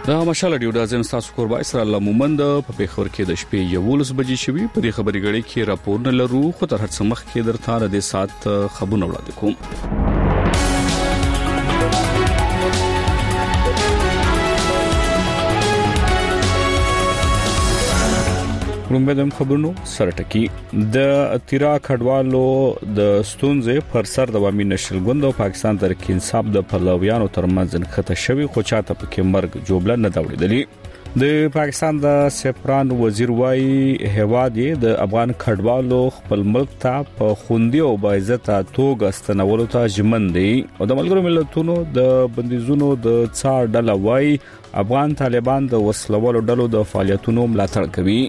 دا مشال ډیو د ازم تاسو کوربای سره الله مومند په پیښور کې د شپې 11 بجې شوي په دې خبري غړي کې راپور نه لرو خو تر هڅه مخ کې درته د سات خبرونه وړاندې کوم. رومبدم خبرونو سرټکی د اتیرا کډوالو د ستونزې پر سر د عوامي نشل ګوند او پاکستان تر کې انصاف د پلویانو ترمنځ خطه شوی خو چاته پکې مرګ جوړل نه دوړېدلی. د پاکستان د سپران وزیر وايي هواد د افغان کډوالو خپل ملک ته په خوندي او باعزت توګه استنولو ته ژمن دي او د ملګرو ملتونو د بندیزونو د څار ډله وايي افغان طالبان د وسلوالو ډلو د فعالیتونو ملاتړ کوي.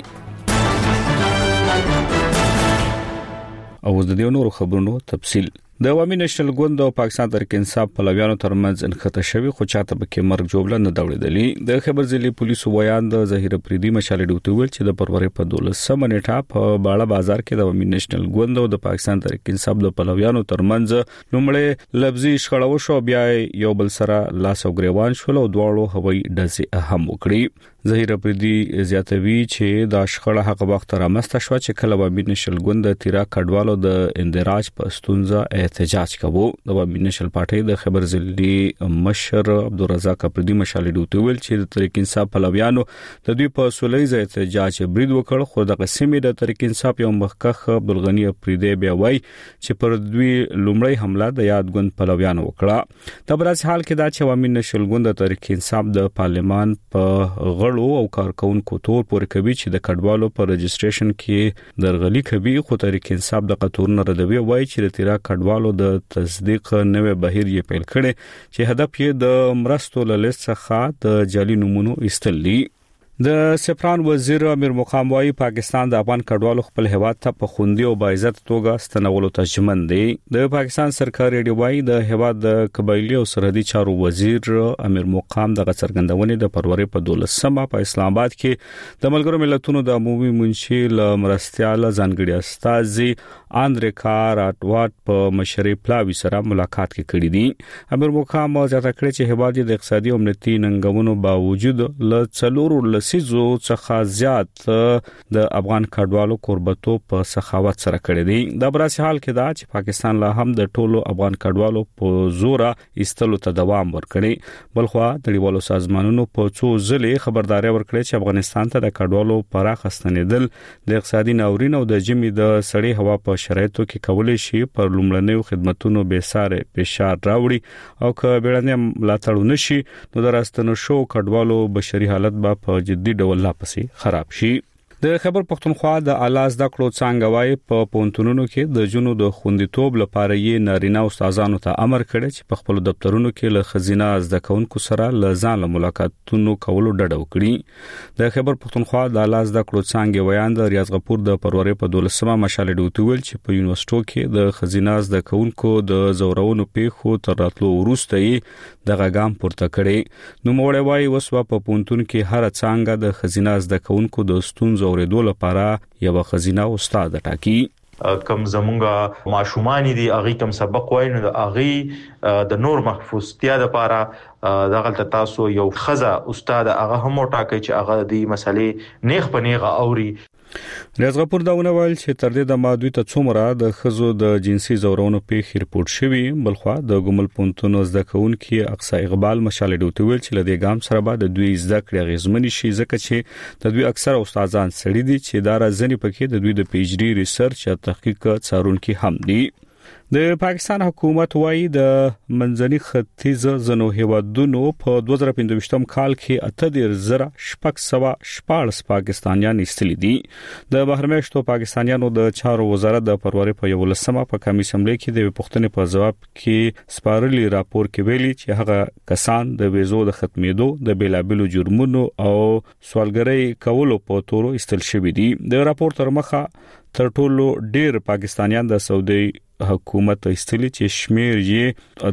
او د دې نورو خبرونو تفصيل د عوامي نشل ګوند او پاکستان تر کې انصاف پلویانو ترمنځ انخته شوی خو چاته پکې مرګ جوړل نه دوړېدلی. د خبر ځلې پولیسو بیان د ظهیر پریدي مشال ډیوټي ویل چې د پرورې په 12 منېټه په باړه بازار کې د عوامي نشل ګوند او د پاکستان تر کې انصاف د پلویانو ترمنځ لومړی لفظي شخړه وشو بیا یو بل سره لاس او ګریوان شول او دواړو هوایي ډزې هم وکړي. ظهیر پریدي زیاتوي چې د شخړه هغه وخت رامسته شو چې کله عوامي نشل ګوند د تیرا کډوالو د اندراج په ستونزه احتجاج کوو. د عوامي نشل پارټي د خبر ځلې مشر عبدالرزاق پردي مشال ډیوټي ویل چې د تحریک انصاف پلویانو د دوی په سولېز احتجاج برید وکړ خو د قسمې د تحریک انصاف یو مخکخ عبدالغنی پردي بیا وایي چې پر دوی لومړی حمله د یاد ګوند پلویانو وکړه. د برعکس حال کې دا چې عوامي نشل ګوند د تحریک انصاف د پارلمان په او کارکونکو تور پورې کوي چې د کډوالو پر رجسټریشن کې درغلي کوي خو تحریک انصاف د قطورن ردوی وایي چې د تیرا کډوالو د تصدیق نوې بهیر یې پیل کړي چې هدف یې د مرستو لیست څخه د جعلي نمونو ایستل. د سپران وزیر امیر مقام وايي پاکستان د افغان کډوالو خپل هواد ته په خوندي او باعزت توګه ستنولو ته ژمن دی. د پاکستان سرکاري ریډیو وايي د هواد د قبایلی او سرحدي چارو وزیر امیر مقام د څرګندونې د پرورې په 12 په اسلام آباد کې د ملګرو ملتونو د عمومي منشي لمرستيال ځانګړي استاذ اندریکا راټواټ په مشري پلاوی سره ملاقات کې کړی دی. امیر مقام ځکه کړی چې هواد د اقتصادي او امنیتي ننګونو باوجود ل څلورو سيزو څخه زیات د افغان کډوالو قربتو په سخاوت سره کړی دی. د برعکس حال کې دا چې پاکستان لا هم د ټولو افغان کډوالو په زور ایستلو ته دوام ورکړي. بلخو د نړیوالو سازمانونو په څو ځلې خبرداري ورکړي چې افغانستان ته د کډوالو پراخ استنیدل د اقتصادي ناورین او د جمی د سړې هوا په شرایطو کې کولای شي پر لومړنیو خدماتو به ساره فشار راوړي او که بیړنی ملاتړ نشي نو د راستنو شو کډوالو بشري حالت به په جدي ډول لا پسې خراب شي. د خبر پښتونخوا د اعلی زده کړو څنګه وايي په پونتونونو کې د جنو د خوندیتوب لپاره یې نارینه استادانو ته امر کړی چې په خپل دفترونو کې له خزینه زده کوونکو سره لزان له ملاقاتونو کولو ډډه وکړي. د خبر پښتونخوا د اعلی زده کړو څنګه ویان د ریاض غفور د پرورې په 12 مشال ډیوټي ویل چې په یونیورسيټو کې د خزینه زده کوونکو د زورونو پیښو تر راتلو وروسته یې د غاګام پورته کړي. نو موړی وايي وسو په پونتون کې هر څنګه د خزینه زده کوونکو د ستونزو اوریدو لپاره یو خزینه استاد ټاکي. کم زمونږه ماشومان دي اغه کم سبق وای نو اغه د نور محفوظتیا لپاره دغه تاسو یو خزه استاد اغه هم ټاکي چې اغه د مسلې نیغ پنیغه اوري. ریاض غفور داونه ویل چې تر دې د مادوی ته څومره د خزو د جنسي زورونو پیښې رپورټ شوی. بلخو د ګمل پونتونو زده کوونکي اقصا اقبال مشال ډیوټي ویل چې لدې ګام سره بعد د دوی زده کړې غیزمنې شي ځکه چې د دوی اکثر استادان سړي دي چې دا راځنی پکې د دوی د پی ایچ ډي ریسرچ او تحقیق څارونکي هم دي. د پاکستان حکومت وايي د منځني ختیځ زنو هیوادونو په 2015 کال کې 8,614 پاکستانیان ایستلي دي. د بهرمېشتو پاکستانیانو د چارو وزارت د پرورې په 11 په کمی اسمبلی کې د پښتنې په جواب کې سپارلي راپور کې ویلي چې هغه کسان د ویزو د ختمېدو د بیلابلو جرمونو او سوالګرۍ کولو په تورو ایستل شوی دي. د راپور تر مخه تر ټولو ډیر پاکستانیان د سعودي حکومت ایستلي چې شمیر یې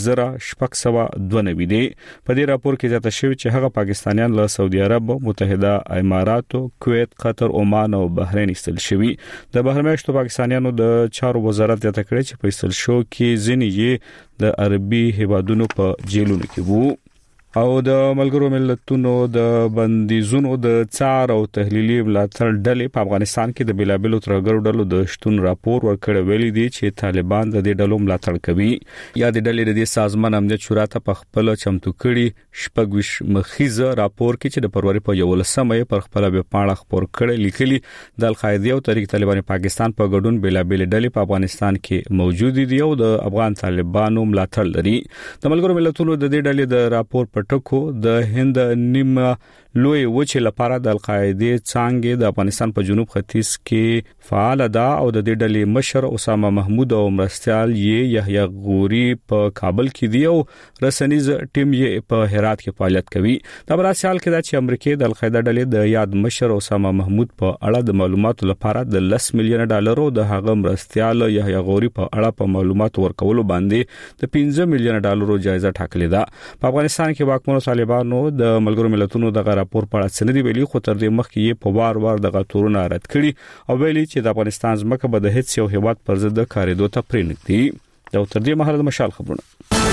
23,692 دي. په دې راپور کې ځکه شوی چې هغه پاکستانیان له سعودي عرب، متحده اماراتو، کویت، قطر، عمان او بحرین ایستل شوی. د بهرمېشتو پاکستانیانو د چارو وزارت ځکه کړی چې په ایستل شو کې ځینې یې د عربي هیوادونو په جیلونو کې وو. او د ملګرو ملتونو د بندیزونو د څار او تحلیلي ملاتړ ډلې په افغانستان کې د بلابلو ترګرو ډلو د شتون راپور ورکړی ویلي دی چې طالبان د دې ډلو ملاتړ کوي. یا د ډلې د سازمان امنیت شورا ته په خپل چمتو کړي شپږ مخیزه راپور کې چې د فروری په 11مه پر خپل به پاڼه خبر کړي لیکلي د القاعده او تحریک طالبان پاکستان په ګډون بلابل ډلې په افغانستان کې موجود دي او د افغان طالبانو ملاتړ لري. د ملګرو ملتونو د دې ډلې د راپور ټکو د هند نیمه لوی وچه لپاره د القاعده څنګه د افغانستان په جنوب ختیځ کې فعال ده او د دې ډلې مشر اسامه محمود او مرستيال یحیی غوري په کابل کې دی او رسنیز ټیم یې په هرات کې فعالیت کوي. د براسیال کې د امریکای د القاعده ډلې د یاد مشر اسامه محمود په اړه د معلوماتو لپاره د $10 ملیون د هغه مرستيال یحیی غوري په اړه په معلومات ورکولو باندې د $15 ملیون جایزه ټاکلې ده. په افغانستان کې واکمنو طالبانو د ملګرو ملتونو د راپور په اړه څه دی ویلي خو تر دې مخکې یې په وار د غتورونو رد کړي او ویلي چې د افغانستان ځمکه به د هیڅ یو هیواد پر ضد کاریدو ته پرېنږدي. دا تر دې مهاله د مشال خبرونه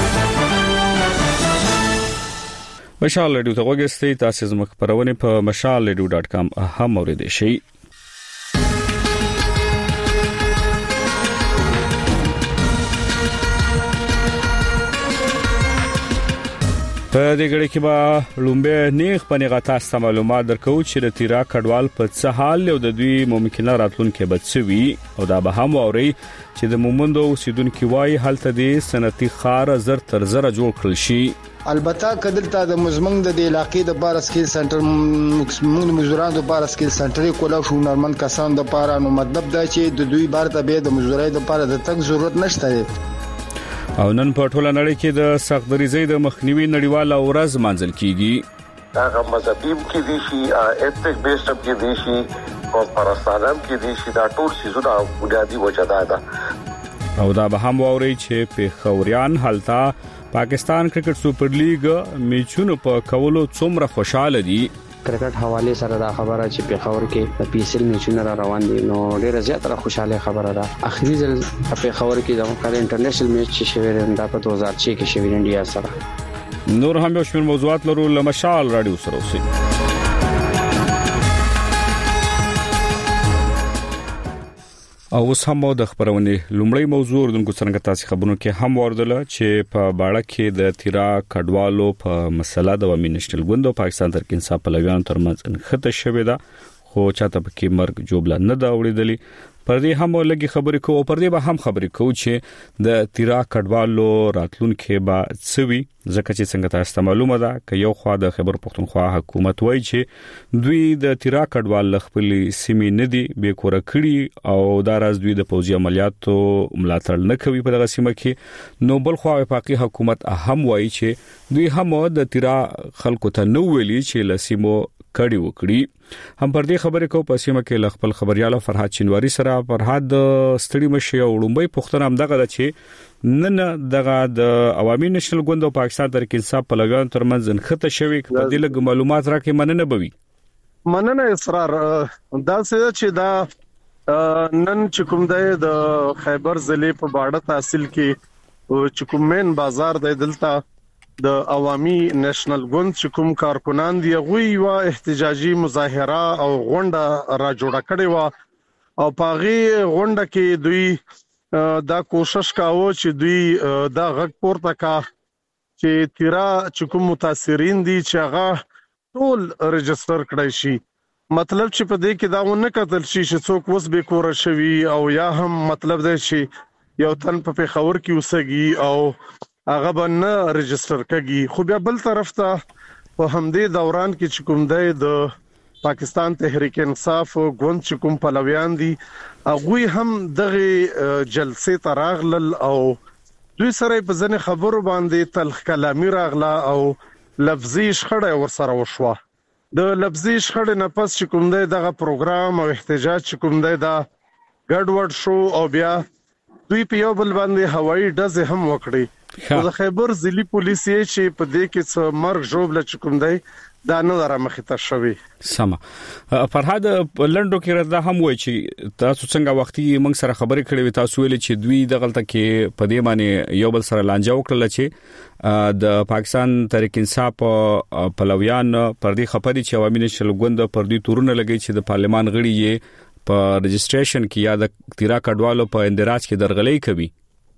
مشال رادیو ته وګورئ. تاسو زموږ خبرونه په mashalradio.com هم اوریدئ شئ. په دې غړي کې به لومبه نیغ پنیغه تاسو معلومات درکو چې د تیرا کډوال په څه حال او د دوی ممکنه راتلونکي بچوي او دا به هم اوري چې د مومندو اوسیدونکو وای حالت دې سنتي خار زر تر زر جوړ کړل شي. البته کدلته د مزمنګ د علاقې د بار سکیل سنټر موږ مزدوران د بار سکیل سنټر کولا شو نورمن کسان د پاره نو مطلب دا چې د دوی بار ته به د مزدورای د پاره د تک ضرورت نشته. او نن په ټوله نړۍ کې د سختدریزۍ د مخنیوي نړیواله ورځ مانځل کیږي. هغه مذهبي کې دي شي ایتنیک بیسډ کې دي شي او پرستانم کې دي شي دا ټول سيزونه بنیادی وجه ده. او دا به هم ووري چې په خوريان حالتا پاکستان کرکټ سپر لیګ میچونو په کولو څومره خوشاله دي. کرکټ حواله سره دا خبره چې په خبر کې د PSL میچونه را روان دي نو ډیره زیاته خوشاله خبره ده. اخري ځل په خبر کې د کال انټرنیشنل میچ چې شوی دا په 2006 کې شوی انډیا سره. نور هم یو شمېر موضوعات لرو لمشال رادیو سره اوسئ. او اوس هم د خبرونه لومړی موضوع دونکو څنګه تاسو خبرونه کې هم وردل چې په باړه کې د تیرا کډوالو په مسله د عوامي نېشنل ګوند او پاکستان ترک انصاف پلویان ترمنځ انخته شوې ده خو چاته پکې مرګ جوړه نه دا وړېدلې. پر دې هم لګي خبرې کوو پر دې به هم خبرې کوو چې د تیرا کډوالو راتلونکي به څوي ځکه چې څنګه تاسو معلومه ده ک یو خوا د خبر پښتونخوا حکومت وایي چې دوی د تیرا کډوال خپل سیمې نه دي به کور کړی او دا راز دوی د پوځي عملیاتو ملاتړ نه کوي په دغه سیمه کې. نو بل خوا وفاقي حکومت هم وایي چې دوی هم د تیرا خلکو ته نو ویلي چې لسیمو کړي وکړي. هم پر دې خبرې کو په سیمه کې خپل خبريال فرحات چنواری سره فرحات ستړي مشه او لومبي پختنه هم دغه چې نن دغه د عوامي نېشنل ګوند او پاکستان ترک انصاف پلویان ترمنځ انخته شوی په دې لګ معلومات راکې مننه بوي. مننه اصرار دا څه چې دا نن چې کوم د خیبر ضلع په باړه تحصیل کې چې کوم مین بازار د دلته د عوامي نېشنل ګوند چې کوم کارکونان دی غوي وا احتجاجي مظاهره او غونډه را جوړه کړې و او پاغي غونډه کې دوی دا کوشش کاوه چې دوی دا غږ پورته کا چې تیرا چې کوم متاثرین دي چې هغه ټول ريجستره کړی شي. مطلب چې په دې کې دا ونه کتل شي چې څوک وس به کور شوي او یا هم مطلب دی چې یو تن په خبر کې وسګي او هغه باندې ريجستره کوي. خو بیا بل طرف ته په همدې دوران کې چې کوم د پاکستان تحریک انصاف ګوند چې کوم پلویان دي هغه هم دغه جلسې تراغلل او دوی سره په ځنه خبرو باندې تلخ کلامي راغله او لفظي شخړه ورسره وشوه. د لفظي شخړې نه پس چې کوم دغه پروګرام او احتجاج چې کوم دا ګډوډ شو او بیا دوی په یو بل باندې هوایي ډزې هم وکړي د خیبر ضلعي پولیس چې په دې کې څو مرګ جوړل چکم دی دا نه را مخته شوی. سم فرهاد لندو کې ردا هم وای چې تاسو څنګه وختي موږ سره خبرې کړې وي تاسو ویل چې دوی دغلطه کې په دې معنی یو بل سره لانجه وکړل چې د پاکستان تحریک انصاف پلویان پر دې خبرې چې عوامي نشل ګوند پر دې تورونه لګي چې د پارلمان غړي یې په رجسټریشن کې یا د تیرا کډوالو په اندراج کې درغلي کوي.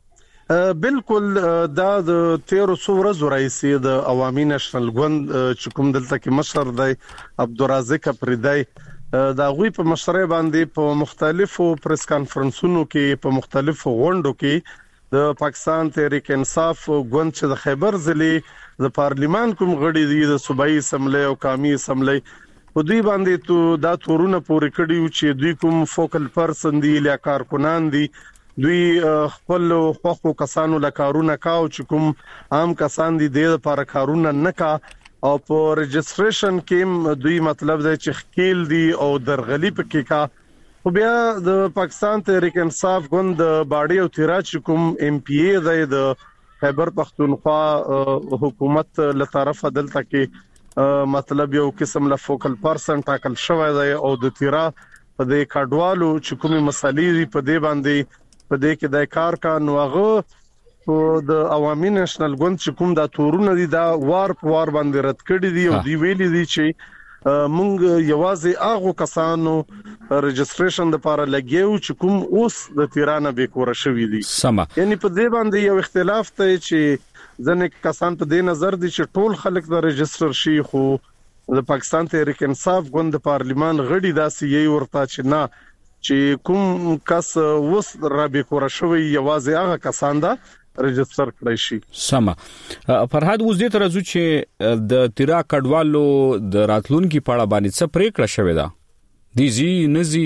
بالکل دا د 1300 ورځې راځي د عوامي نشنل ګوند چې کوم دلته کې مشر دی عبدالرزاق پردای دا غوي په مشرۍ باندې په مختلفو پریس کانفرنسونو کې په مختلفو غونډو کې د پاکستان تحریک انصاف ګوند چې د خیبر ضلع د پارلیمان کوم غړي دي د صوبایي اسمبلی او قومي اسمبلی په دوی باندې تو دا تورونه پورې کړي چې دوی کوم فوکل پرسن دي یا کارکونان دي دوی خپل حقوقو کسانو لکارونه کاو چې کوم عام کسان دي د لپاره کارونه نه کا او په رجسټریشن کې دوی مطلب دی چې خکیل دي او درغلي پکې کا خو بیا د پاکستان تحریک انصاف ګوند باډي او تیراج کوم ایم پی ای د خیبر پختونخوا حکومت له طرفه دلته کې مطلب یو قسم له فوکل پرسن ټاکل شوی دی او د تیرا په دې کډوالو چې کومي مسالې په دې باندې په دې کې د کار نو هغه د عوامي نشنل ګوند چې کوم د تورونه دي دا وار باندې رد کړی دي او دی ویلي دي چې مونږ یوازې هغه کسانو رجسټریشن لپاره لګیو چې کوم اوس د تیرانه به کور شوی دي. یعنی په دې باندې یو اختلاف ته چې ځنه کسان په دې نظر دي چې ټول خلک د رجسټر شي خو د پاکستان تحریک انصاف ګوند د پارلیمان غړي داسې یې ورته چې نه چې کوم کس وس را به کور شوی یوازې هغه کسان دا رجسټر کړی شي. سم فرهاد اوس دې ترځو چې د تیرا کډوالو د راتلونکو پاړه باندې څه پریکړه شوې ده دیزي نزي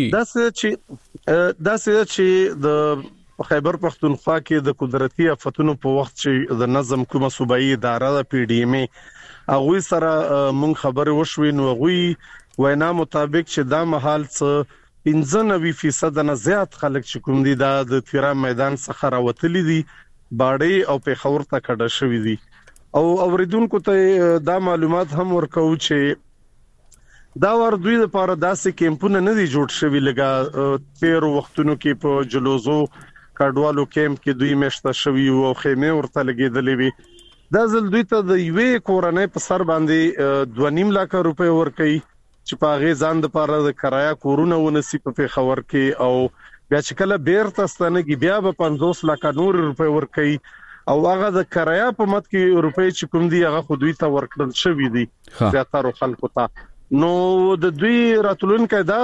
دا چې د خیبر پختونخوا کې د قدرتي آفتونو په وخت چې د نظم کومه صوبایي اداره د پی ډی ایم هغه سره مونږ خبرې وشوي نو هغه وینا مطابق چې دا محل څه 95% نه زیات خلک چې کوم دي د تیرا میدان څخه راوتلي دي باډي او په خور ته کډه شوې دي او اوریدونکو ته دا معلومات هم ورکو چې دا ور دوی لپاره داسې کیمپونه نه دي جوړ شوي لګا 13 وختونو کې په جلوزو کډوالو کیمپ کې دوی مشته شوي او خیمه ورته لګیدلې وي دا ځل دوی ته د یوې کورنۍ په سر باندې 2.5 لک روپۍ ورکړي چې په غي ځان د پاره د کرایا کورونه ونسی په خبر کې او بیا چې کله بیرته ستنګي بیا به 50 لک نور روپۍ ورکړي او هغه د کرایا په مت کې روپۍ چې کوم دی هغه خو دوی ته ورکړل شوی دی زیاتره خلکو ته نو د دوی راتلونکو دا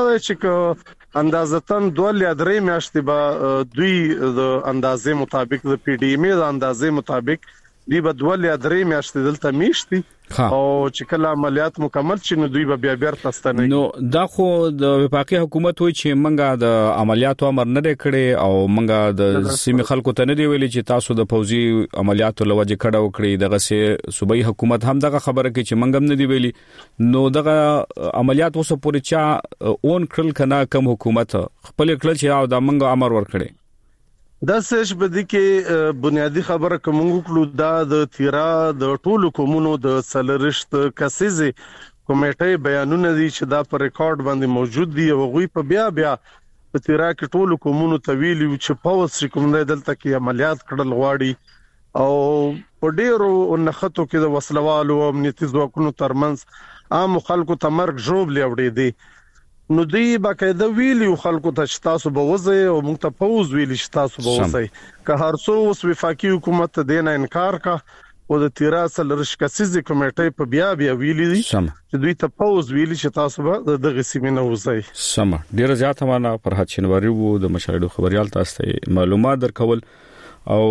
چې اندازتن 2 یا 3 میاشتې به دوی د اندازې مطابق د پی ډی ایم د اندازې مطابق دی به 2 یا 3 میاشتې دلته میشتي او چې کله عملیات مکمل شي نو دوی به بیا بیرته ستنه نو دا خو د وفاقي حکومت وایي چې منګه د عملیاتو امر نه کړي او منګه د سیمه خلکو ته نه دی ویلي چې تاسو د فوزي عملیاتو لوجه کړه وکړي دغه سه صوبایي حکومت هم دغه خبره کوي چې منګم نه دی ویلي نو دغه عملیات اوسه پورې چا اون کړل کنه کم حکومت خپل کړل چې دا منګه امر ورکړي دا سش بده کې بنیادی خبره کوم کړو دا د تیرا د ټولو کومونو د سلرشت کسيزي کمیټې بیانونه دي چې دا په ریکارډ باندې موجود دي او غوي په بیا په تیرا کې ټولو کومونو طویل چې پاوس کوم دلته کې عملیات کړل غواړي او په ډیرو نخښتو کې د وسلوالو او امنیتي ځواکونو ترمنځ عام خلکو تمرګ جوړ لیوړي دي نو دی باقاعده ویلی خلکو ته تاسو به وځي او موږ ته پوز ویلی تاسو به وځي که هر څو اوس وفاقي حکومت دینه انکار کا او د تیرا سلرش کسيزي کمیټې په بیا ویلی دي چې دوی ته پوز ویلی چې تاسو به دغه سیمینه وځي سم ډیر زیات معنا پر حچنواری وو د مشاهده خبريال تاسو ته معلومات درکول او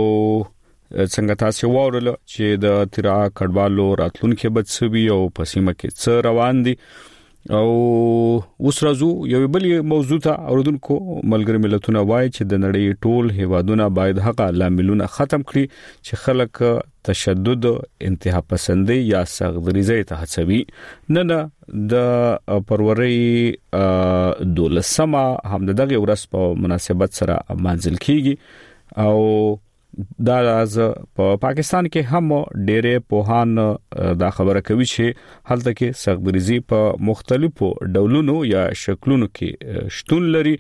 څنګه تاسو وورل چې د تیرا کډوالو راتلونکو بچوي او پسیمه کې څه روان دي او اوس راځو یو بل موضوع ته اوردونکو ملګری ملتونه وایي چې د نړۍ ټول هیوادونه باید حق لاملونه ختم کړي چې خلک تشدد انتها پسندي یا سغدریزه ته هڅوي نه د پروري 12 هم دغه ورځ په مناسبت سره منځل کیږي او دا راز په پاکستان کې هم ډېرې پوهان دا خبره کوي چې هلته کې سغبريزي په مختلفو ډولونو یا شکلونو کې شتون لري.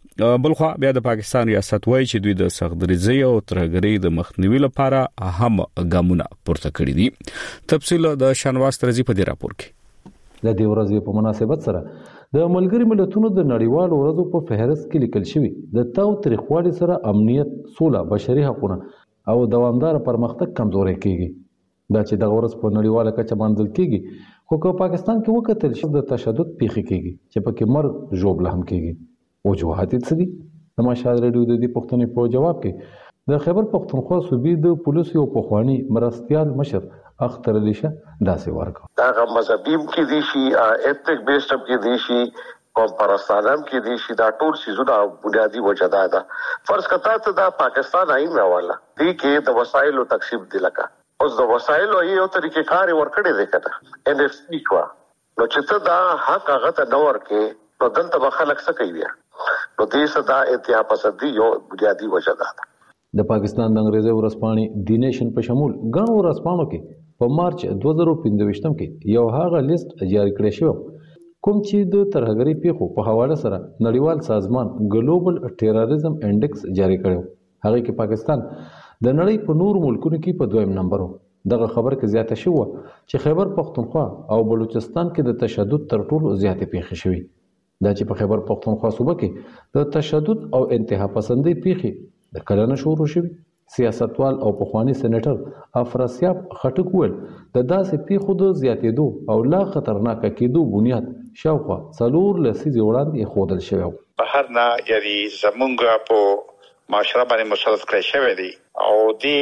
بلخو بیا د پاکستان ریاست وایي چې دوی د سغبريزي او ترهګرۍ د مخنیوي لپاره هم ګامونه پورته کړی دي. تفصیل د شنواز ترزی په دې راپور کې. د دې ورځې په مناسبت سره د ملګری ملتونو د نړیوالو ورځو په فهرست کې لیکل شوی د تاو تاریخوالي سره امنیت، سوله، بشري حقوقونه او دوامدار پرمختګ کمزوري کیږي. دا چې د ورځ په نړیواله کچه باندې کیږي، خو په پاکستان کې وکتل شو د تشدد پیښې کیږي چې پکې مرګ ژوبله هم کیږي. وجوهات څه دي؟ د مشال رادیو د دې پوښتنې په جواب کې د خیبر پختونخوا صوبې د پولیسو پخوانی مرستيال مشر اختر علی شه داسې ورکړه. دا مذهبیم کې دي شي ایتنیک بیسډ کې دي شي قوم پرستانم کې دي شي دا ټول سيزونه بنیادی وجه ده. فرض کړه ته دا پاکستان آئین راواله دي کې د وسایلو تقسیم دي لکه اوس د وسایلو یو طریقې کار ورکړي دي کنه ان اف سی کو نو چې ته دا حق هغه ته نور کې نو دلته به خلک څه کوي نو دې صدا اتحاد پسندي یو بنیادی وجه ده. د پاکستان د انګریزي ورځپاڼې دی نیشن په شمول ګڼو ورځپاڼو کې په مارچ 2015 کې یو هغه لیست جاری کړی شو کوم چې د ترهګرۍ پیښو په حواله سره نړیوال سازمان ګلوبل ټیرریزم انډیکس جاری کړو. هغه کې پاکستان د نړۍ په نور ملکونو کې په دویم نمبر و. دغه خبر کې زیاته شو چې خیبر پختونخوا او بلوچستان کې د تشدد تر ټولو زیاتې پیښې شوې. دا چې په خیبر پختونخوا صوبه کې د تشدد او انتها پسندۍ پیښې د کلنه شروع شوې. سیاستوال او پخوانی سېنیټر افراسیاب خټک ویل د داسې پیښو د زیاتېدو او لا خطرناک کېدو بنیاد شاوخوا 4 لسیزې وړاندې ښودل شوی. بهر نه یعنی زمونږ په معاشره باندې مسلط کړی شوی دی او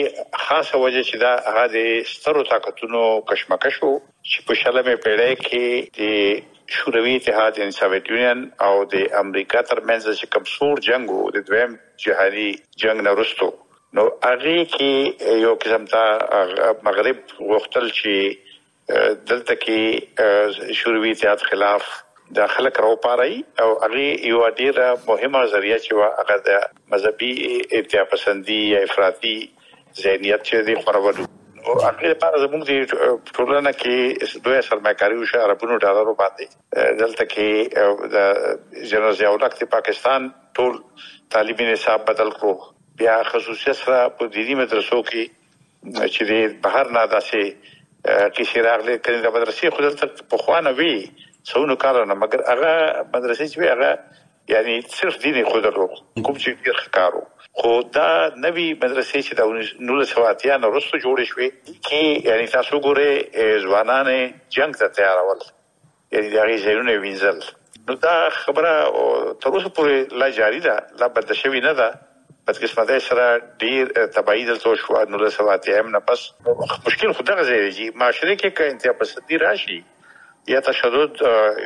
د خاصه وجه چې دا هغه د سترو طاقتونو کشمکش وو چې په شلمه پیړۍ کې د شوروي اتحاد یعنی سوویت یونین او د امریکا ترمنځ چې کوم سور جنگ وو د دویم جهادي جنگ نه وروسته نو هغه کې یو قسم ته مغرب وختل چې دلته کې شوروي اتحاد خلاف د خلک راو پاري او هغه یو ډیره مهمه ذریعہ چې هغه د مذهبي اتحاد پسندي یا افراطي ذهنیت چې د خبرو او هغه لپاره زموږ د ټولنه کې دوه سرمایه‌کاري او عربونو ډالرو باندې دلته کې د جنرال ضیاء الحق د پاکستان ټول تعلیمي نصاب بدل کړو. بیا خصوصي سره په دینی مدرسو کې چې د بهر نه داسې کې شراغله کړي د مدرسې خو دلته په خوانه وی څونو کارونه مګر هغه مدرسې چې هغه یعنی صرف دیني خو درو کوم چې ډیر ښکارو خو دا نوی مدرسې چې د 1980 نه وروسته جوړې شوې کې یعنی تاسو ګوره ځوانان جنگ ته تیارول یعنی دا غي ځایونه وینځل نو دا خبره تر اوسه پورې لا جاری ده لا بد شوی نه ده. پس قسمت سره ډیر تبعید دلته شو 1980 نه پس مشکل خو دغه ځای دی معاشره کې که انتها پسندي راشي یا تشدد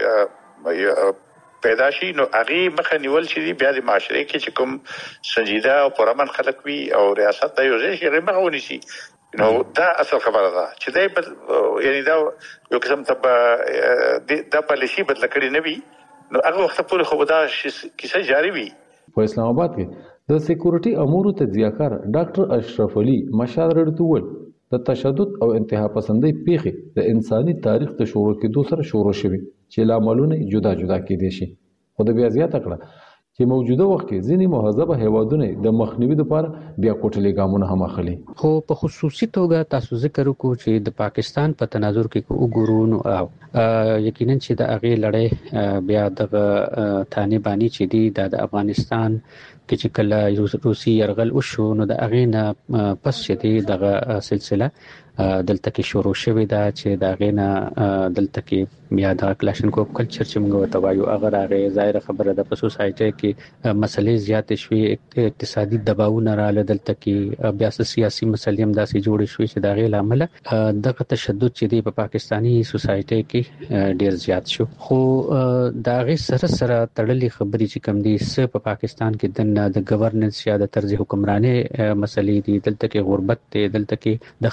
پیدا شي نو هغه مخه نیول شي بیا د معاشره کې چې کوم سنجیده او پرامن خلک وي او ریاست د یو ځای شي مخه ونیسي نو دا اصل خبره ده چې دا یعنی دا یو قسم ته د پالیسي بدل کړي نه وي نو هغه وخت پورې خو دا کیسه جاری وي. په اسلام آباد کې د سکیورټي امورو تجزیه‌کار ډاکټر اشرف علي مشال رډتول د تشدد او انتها پسندۍ پیښې د انساني تاریخ ته شروع کېدو سره شروع شوي چې لاملونه جدا جدا کېدي شي. خو د بیا زیاته کړه چې موجوده وخت کې ځینې مهذبه هیوادونه د مخنیوي لپاره بیا کوټلې ګامونه هم اخلي. خو په خصوصي توګه تاسو ذکر وکړو چې د پاکستان په تناظر کې وګورو نو یقینا چې د هغه لړۍ بیا د طالباني چې دی د افغانستان کې چې کله روسي يرغل وشو نو د هغه نه پس چې دی دغه سلسله دلته کې شروع شوې ده چې دا غینا دلته کې بیا د کلاشنکوف کلچر چې موږ وتاوایو هغه راغی ظاهر خبره ده په سوسایټي کې مسلې زیات شوې اقتصادي دباوونه رااله دلته کې بیا سیاسي مسلې هم داسې جوړې شوې چې دا غي لامل دغه تشدد چې دی په پاکستانی سوسایټي کې ډیر زیات شو. خو دا غي سره تړلې خبرې چې کم دي س په پاکستان کې د گورننس یا د طرز حکمراني مسلې دي دلته کې غربت دی دلته کې د خلکو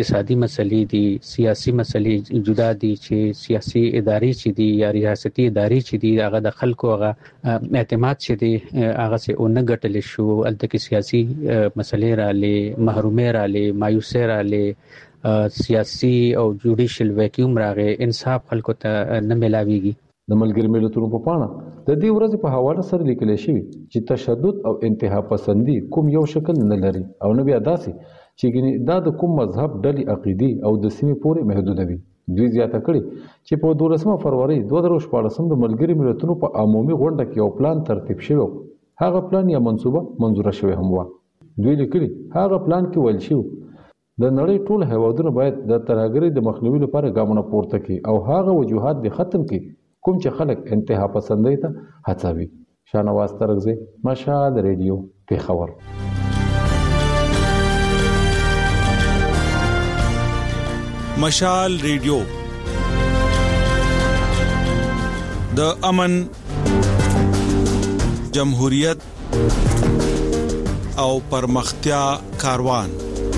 اقتصادي مسلې دي سیاسي مسلې جدا دي چې سیاسي ادارې چې دي یا ریاستي ادارې چې دي هغه د خلکو هغه اعتماد چې دي هغه سه اون غټل شو الته کې سیاسي مسلې را لې محرومه را لې مایوسه را لې سیاسي او جوډیشل ویکیوم راغې انصاف خلکو ته نه ملاويږي د ملګری ملتونو په پاڼه د دې ورځې په حواله سره لیکل شوی چې تشدد او انتها پسندي کوم یو شکل نه لري او نه بیا داسې چې دا د کوم مذهب ډلې عقيدي او د سیمې پورې محدود وي دوی زیاته کړي چې په 12 فروری 2014 د ملګری ملتونو په عمومي غونډه کې یو پلان ترتیب شوی هغه پلان یا منصوبه منظوره شوی هم و دوی لیکلي هغه پلان کې ویل شوی د نړۍ ټول هیوادونه باید د ترهګرۍ د مخنیوي لپاره ګامونه پورته کړي او هغه وجوهات د ختم کړي کوم چې خلک انتها پسندۍ ته هڅوي شانواز ترغزي مشال ریډیو پیښور مشال ریډیو د امن جمهوریت او پرمختیا کاروان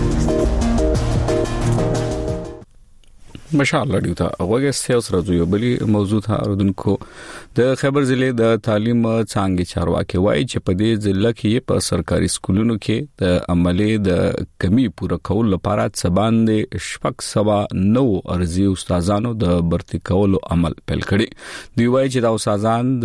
مشال رادیو ته اوګه سیاس راځو یو بلی موضوع ته اردوونکو د خیبر ضلع د تعلیم څنګه چارواکي وایي چې په دې ضلع کې په سرکاري سکولونو کې د عملي د کمی پوره کول لپاره څباندې شپږ سوا نو ارزي استادانو د برتي کولو عمل پیل کړي دی وایي چې دا استادان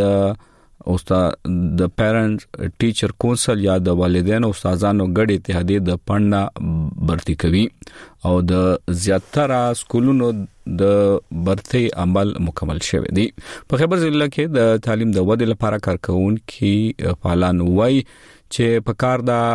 د پیرنټ ټیچر کونسل یا د والدینو استادانو ګډ اتحادیه د پړنا برتي کوي او د زیاتره سکولونو د برتي عمل مکمل شوی دی په خیبر ضلع کې د تعلیم د ودې لپاره کارکونکي فعالان وایي چې په کار د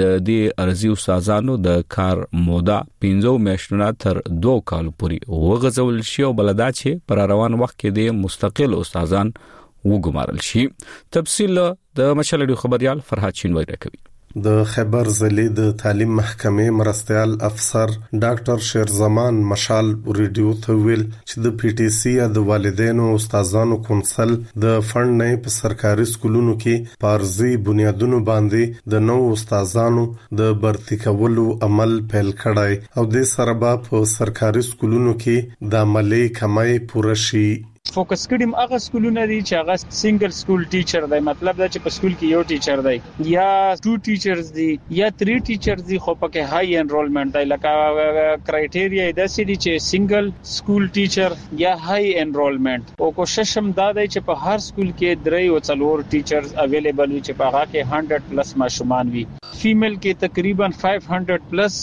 دې ارزي استادانو د کار موده 15 میاشتونه تر 2 کال پورې وغځول شي او بلدا چې پر روان وخت کې د مستقل استادان وګمارل شي تفصیل د مشالډي خبريال فرحات شینوای راکوي د خیبر ضلع د تعلیم محکمې مرستيال افسر ډاکټر شیرزمان مشال ریډیو ته ویل چې د پی ټی سی یا د والدینو او استادانو کونسل د فند نه په سرکاري سکولونو کې پارزي بنیادونو باندې د نو استادانو د برتي کولو عمل پیل کړای او د سره په سرکاري سکولونو کې د عملي کمای پوره شي فوکس کړم هغه سکولونه دي چې هغه سنگل سکول ټیچر دی مطلب دا چې په سکول کې یو ټیچر دی یا 2 ټیچرز دي یا 3 ټیچرز دي خو پکې هاي انرولمنت دی لکه کرایټیریا د سړي چې سنگل سکول ټیچر یا هاي انرولمنت او کوشش هم دا دی چې په هر سکول کې 3 او 4 ټیچرز اویلیبل وي چې په هغه کې 100 پلس ماشومان وي فیمیل کې تقریبا 500 پلس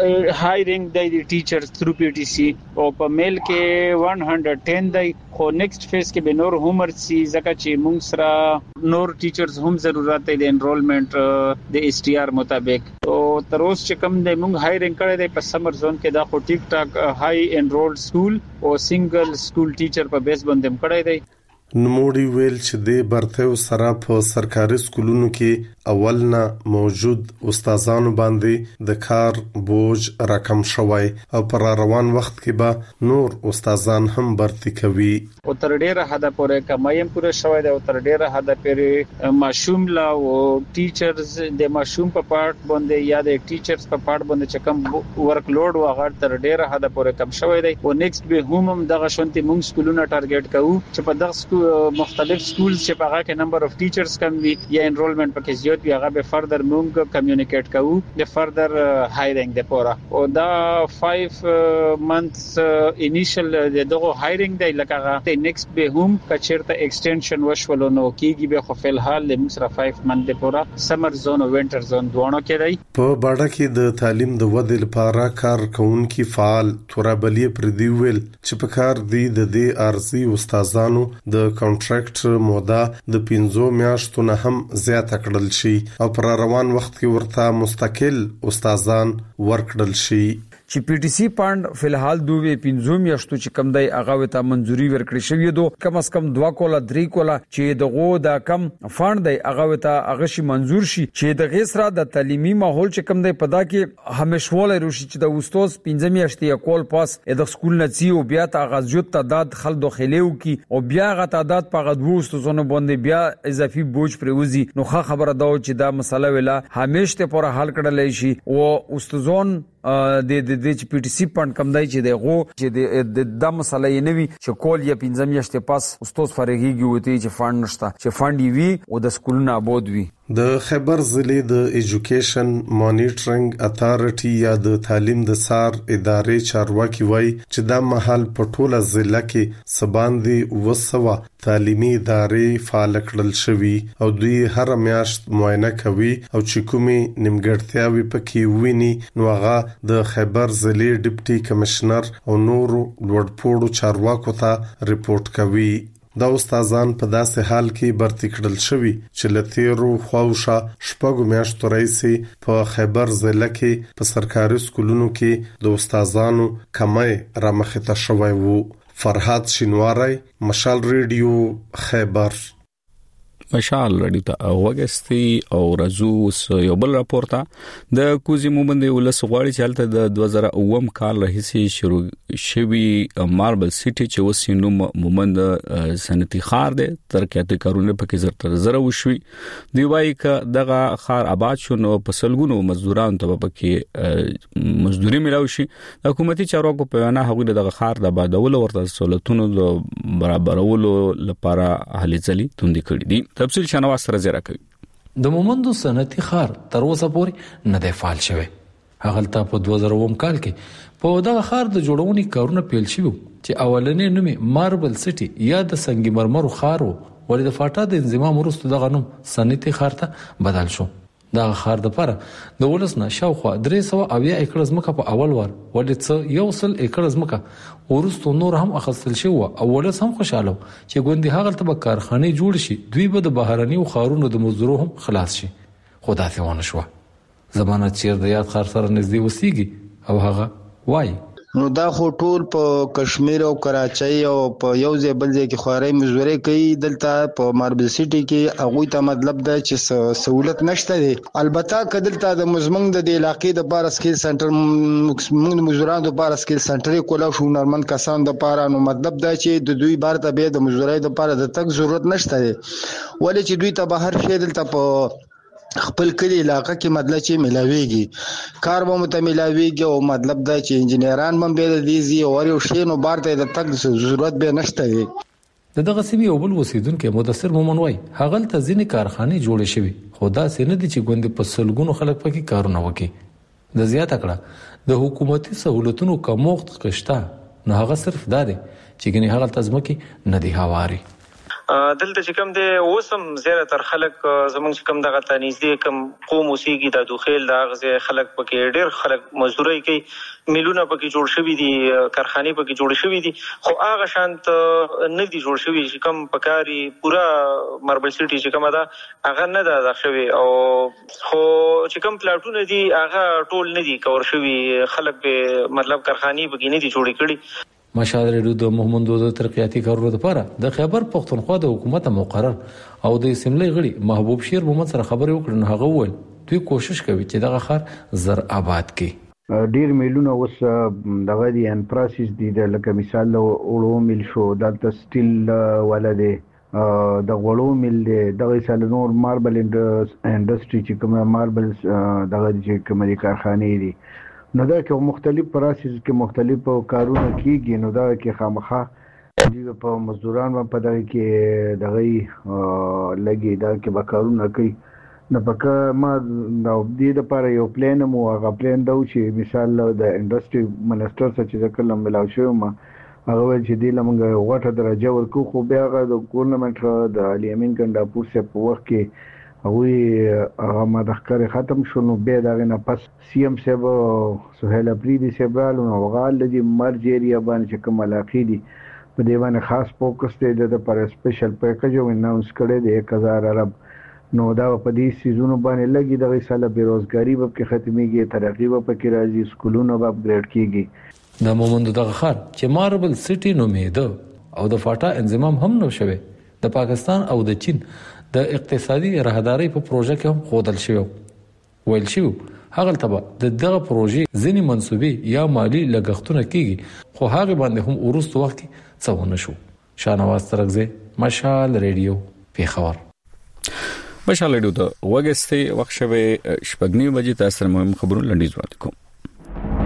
hiring the teachers through PTC او په میل کې 110 دی خو نیکسٹ فیز کې به نور عمر سي ځکه چې موږ سره نور ټیچرز هم ضرورت دی د انرولمنت د اس ټي ار مطابق او تر اوسه چې کوم دی موږ هایرینګ کړی دی په سمر زون کې دا خو ټیک ټاک هاي انرولډ سکول او سنگل سکول ټیچر په بیس باندې هم کړی دی نموړي ویل چې د برته سره په سرکاري سکولونو کې اولنا موجود استادانو باندې د کار بوج رقم شوی او پر روان وخت کې به نور استادان هم برتي کوي او تر ډیره حد پورې کمایم پوره شوی دی او تر ډیره حد پورې ماشوم لا او ټیچرز د ماشوم په پارت باندې یا د ټیچرز په پارت باندې چې کم ورک لوډ واغړ تر ډیره حد پورې کم شوی دی او نیکسټ به هم دغه شونتي موږ سکولونه ټارګټ کوو چې په دغه مختلف سکولز چې په هغه کې نمبر اف ټیچرز کم وي یا انرولمنت پکې زیات وي هغه به فردر موږ کمیونیکیټ کوو د فردر هایرینګ د پورا او دا 5 منثس انیشل دغه هایرینګ دی لکه هغه نیکسټ به هم کچیرته ایکسټنشن وشول نو کیږي به خو فلحال د موږ سره 5 منث د پورا سمر زون او وینټر زون دوه کې دی په باډه کې د تعلیم د ودې لپاره کار کوونکي فعال تورابلی پردي ویل چې په کار دی د دې ارزي استادانو د کانټریکټ موده د 15 میاشتو نه هم زیات کړل شي او پر روان وخت کې ورته مستقل استادان ورکړل شي چې پی ټی سی فند فلحال دوی 15 میاشتو چې کم دی هغه ته منځوري ورکړي شوی دو کم از کم 2 کولا 3 کولا چې دغه د کم فند دی هغه ته هغه شي منځور شي چې د غیسرا د تعلیمي ماحول چې کم دی پدا کې همیشواله روشي چې د استاد 15 میاشتې کول پاس د سکول نڅي او بیا ته غزيوت تعداد خل داخليو کی او بیا غ تعداد په غدو استادونو باندې بیا اضافي بوج پروزي نو خبره دا چې دا مسله ویلا همیشته پر حل کړل شي او استادون د پی ټی سی فند کم دی چې دغه چې د مسلې نوي چې کول یا 15 میاشتې پاس استاد فارغيږي وته چې فند نشته چې فند وي او د سکولونو آباد وي. د خیبر ضلع د ایجوکیشن مانیټرینګ اتارټي یا د تعلیم د سار ادارې چارواکي وایي چې دا مهال په ټوله ضلع کې سباندي وسوه تعلیمي ادارې فعال کړل شوي او دوی هر میاشت معاینه کوي او چې کومي نیمګړتیاوي پکې ویني نو هغه د خیبر ضلع ډیپټي کمشنر او نور لوړپوړو چارواکو ته ریپورت کوي. دا استادان په داسې حال کې برتی کړل شوی چې لتیرو خواوشا شپږ میاشتو راځي په خیبر ضلع کې په سرکاري سکولونو کې د استادانو کمای رامخته شوی وو. فرحات شینواری، مشال ریډیو، خیبر. مشال رادیو ته وګستي او رزوس یو بل راپورته د کوزي مومند ولس غواړي چې هلته د 2009 کال راهیسي شروع شوی ماربل سیټي چې وسینو مومند صنعتي خار دی ترکیاتي کارونه پکې زره وشوي دی وایي ک دغه خار آباد شونه په سلګونو مزدوران ته پکې مزدوري ملاوي شي. حکومتي چارواکو په وینا هغه دغه خار د آبادول ورته سہولتونو د برابرولو لپاره هلي ځلي توندي کړی دي. تفصیل شنواز سره زیرا کوي. د مومندو صنعتي خار تر اوسه پورې نه دی فعال شوی. هغه ته په 2009 کال کې په دغه خار د جوړونې کارونه پیل شوی چې اولنې نوم ماربل سټي یا د سنگ مرمرو خار ولې د فاټا د انضمام وروسته دغه نوم صنعتي خار ته بدل شو. دغه خار د پاره د ولسنه شاوخوا 300 ایکړ ځمکه په اول ور ولې څه یو سل ایکړ ځمکه ورستو نور هم اخستل شو او ولس هم خوشاله چې ګوندې هغه ته به کارخانه جوړ شي دوی به د بهراني خارونو د مزدورو هم خلاص شي. خدا ته ونه شو زمانه چیر د یاد خار سره نږدې وسیږي او هغه وای نو دا خو ټول په کشمیر او کراچۍ او په یو ځای بل ځای کې خواري مزوري کوي. دلته په ماربل سټي کې هغه ته مطلب دا چې سہولت نشته دي. البته کدلته د مزمنګ د علاقې د بار سکیل سنټر موږ مزورانو د بار سکیل سنټر کولا شو نورمن کسان د پاره نو مطلب دا چې د دوی بار ته به د مزوري د پاره د تک ضرورت نشته دي ولې چې دوی ته بهر شي دلته په خپل کلی علاقه کې مطلب چې ملاويږي کار به مت ملاويږي او مطلب دا چې انجنيران هم به ديزي او یو شی نو بارته د تک ضرورت به نشته وي. دغه سیمه یو بل وسیدونکو مدثر مومن وای هغه ته ځینې کارخانه جوړې شوی خدا سينه دي چې ګوند په سلګونو خلک پکې کارونه وکي. د زیات کړه د حکومتي سہولتونو کموخت قشته نو هغه صرف دا دي چې ګنې هغه تزمکي نه دی هواري. دلته چې کوم دی اوسم زیره تر خلک زمونږ چې کوم دغه تنیزدي کوم قوم اوسېږي د دوخیل د غزه خلک پکې ډېر خلک مزدوري کوي میلونه پکې جوړ شوي دي کارخانه پکې جوړ شوي دي خو هغه شانت نه دي جوړ شوي چې کوم پکاري پورا ماربل سټي چې کوم دا هغه نه ده شوی او خو چې کوم پلاټونه دي هغه ټول نه دي کور شوي خلک به مطلب کارخانه پکې نه دي جوړې کړي. مشال ریډیو د محمدو د ترقیاتي کارونو لپاره د خیبر پښتونخوا د حکومت مقرر او د اسمبلی غړي محبوب شیر محمد سره خبرې وکړه هغه وویل دوی کوشش کوي چې دغه خار زر آباد کړي. ډیر میلونه اوس دغه دي ان پروسس دي لکه مثال اورو میل شو دلته سټیل ولده د غړو میل دغه سال نور ماربل انډستری چې کومه ماربل دغه چې کومه کارخانه دي نو دا کې مختلف پروسس کې مختلف کارونه کیږي نو دا کې خامخا دی په مزدوران په دغه کې دغه لګي دا کې به کارونه کوي نه پکې ما نو د لپاره یو پلان مو هغه پلان دا چې مثال د انډستری منسٹر څخه چې کله ملاو شو ما هغه چې دی لمغه غوټه درجه ورکو خو بیا هغه د ګورنمنت د علي امین ګنداپور سره په وخت کې هغه مدخکر ختم شونو به دغه نه پس سی ام صاحب سہیل افریدی صاحب نو هغه لدی مرج ایریا باندې کوم علاقې دي په دیوانه خاص فوکس دی د پر سپیشل پیکج او اناونس کړي د 1000 ارب نو دا په دې سيزونو باندې لګي دغه ساله بیروزګاری به کې ختميږي ترقی به پکې راځي سکولونو به اپګریډ کیږي. د مومند دغه خار چې ماربل سټي نومېده او د فاټا انضمام هم نو شوه د پاکستان او د چین د اقتصادي راهداري په پروژه کې هم خودل شوی ویل شو هغه ته د دغه پروژې ځینی منسوبي یا مالی لګښتونه کیږي خو هغه باندې هم ورسته وخت کې څونه شو. شانواز ترغزه مشال ریډیو پیښور. مشال ریډیو ته وګستې وخت شوه شپږنی بجې تاسو مهم خبرونه لنډیز وړاندې کوم.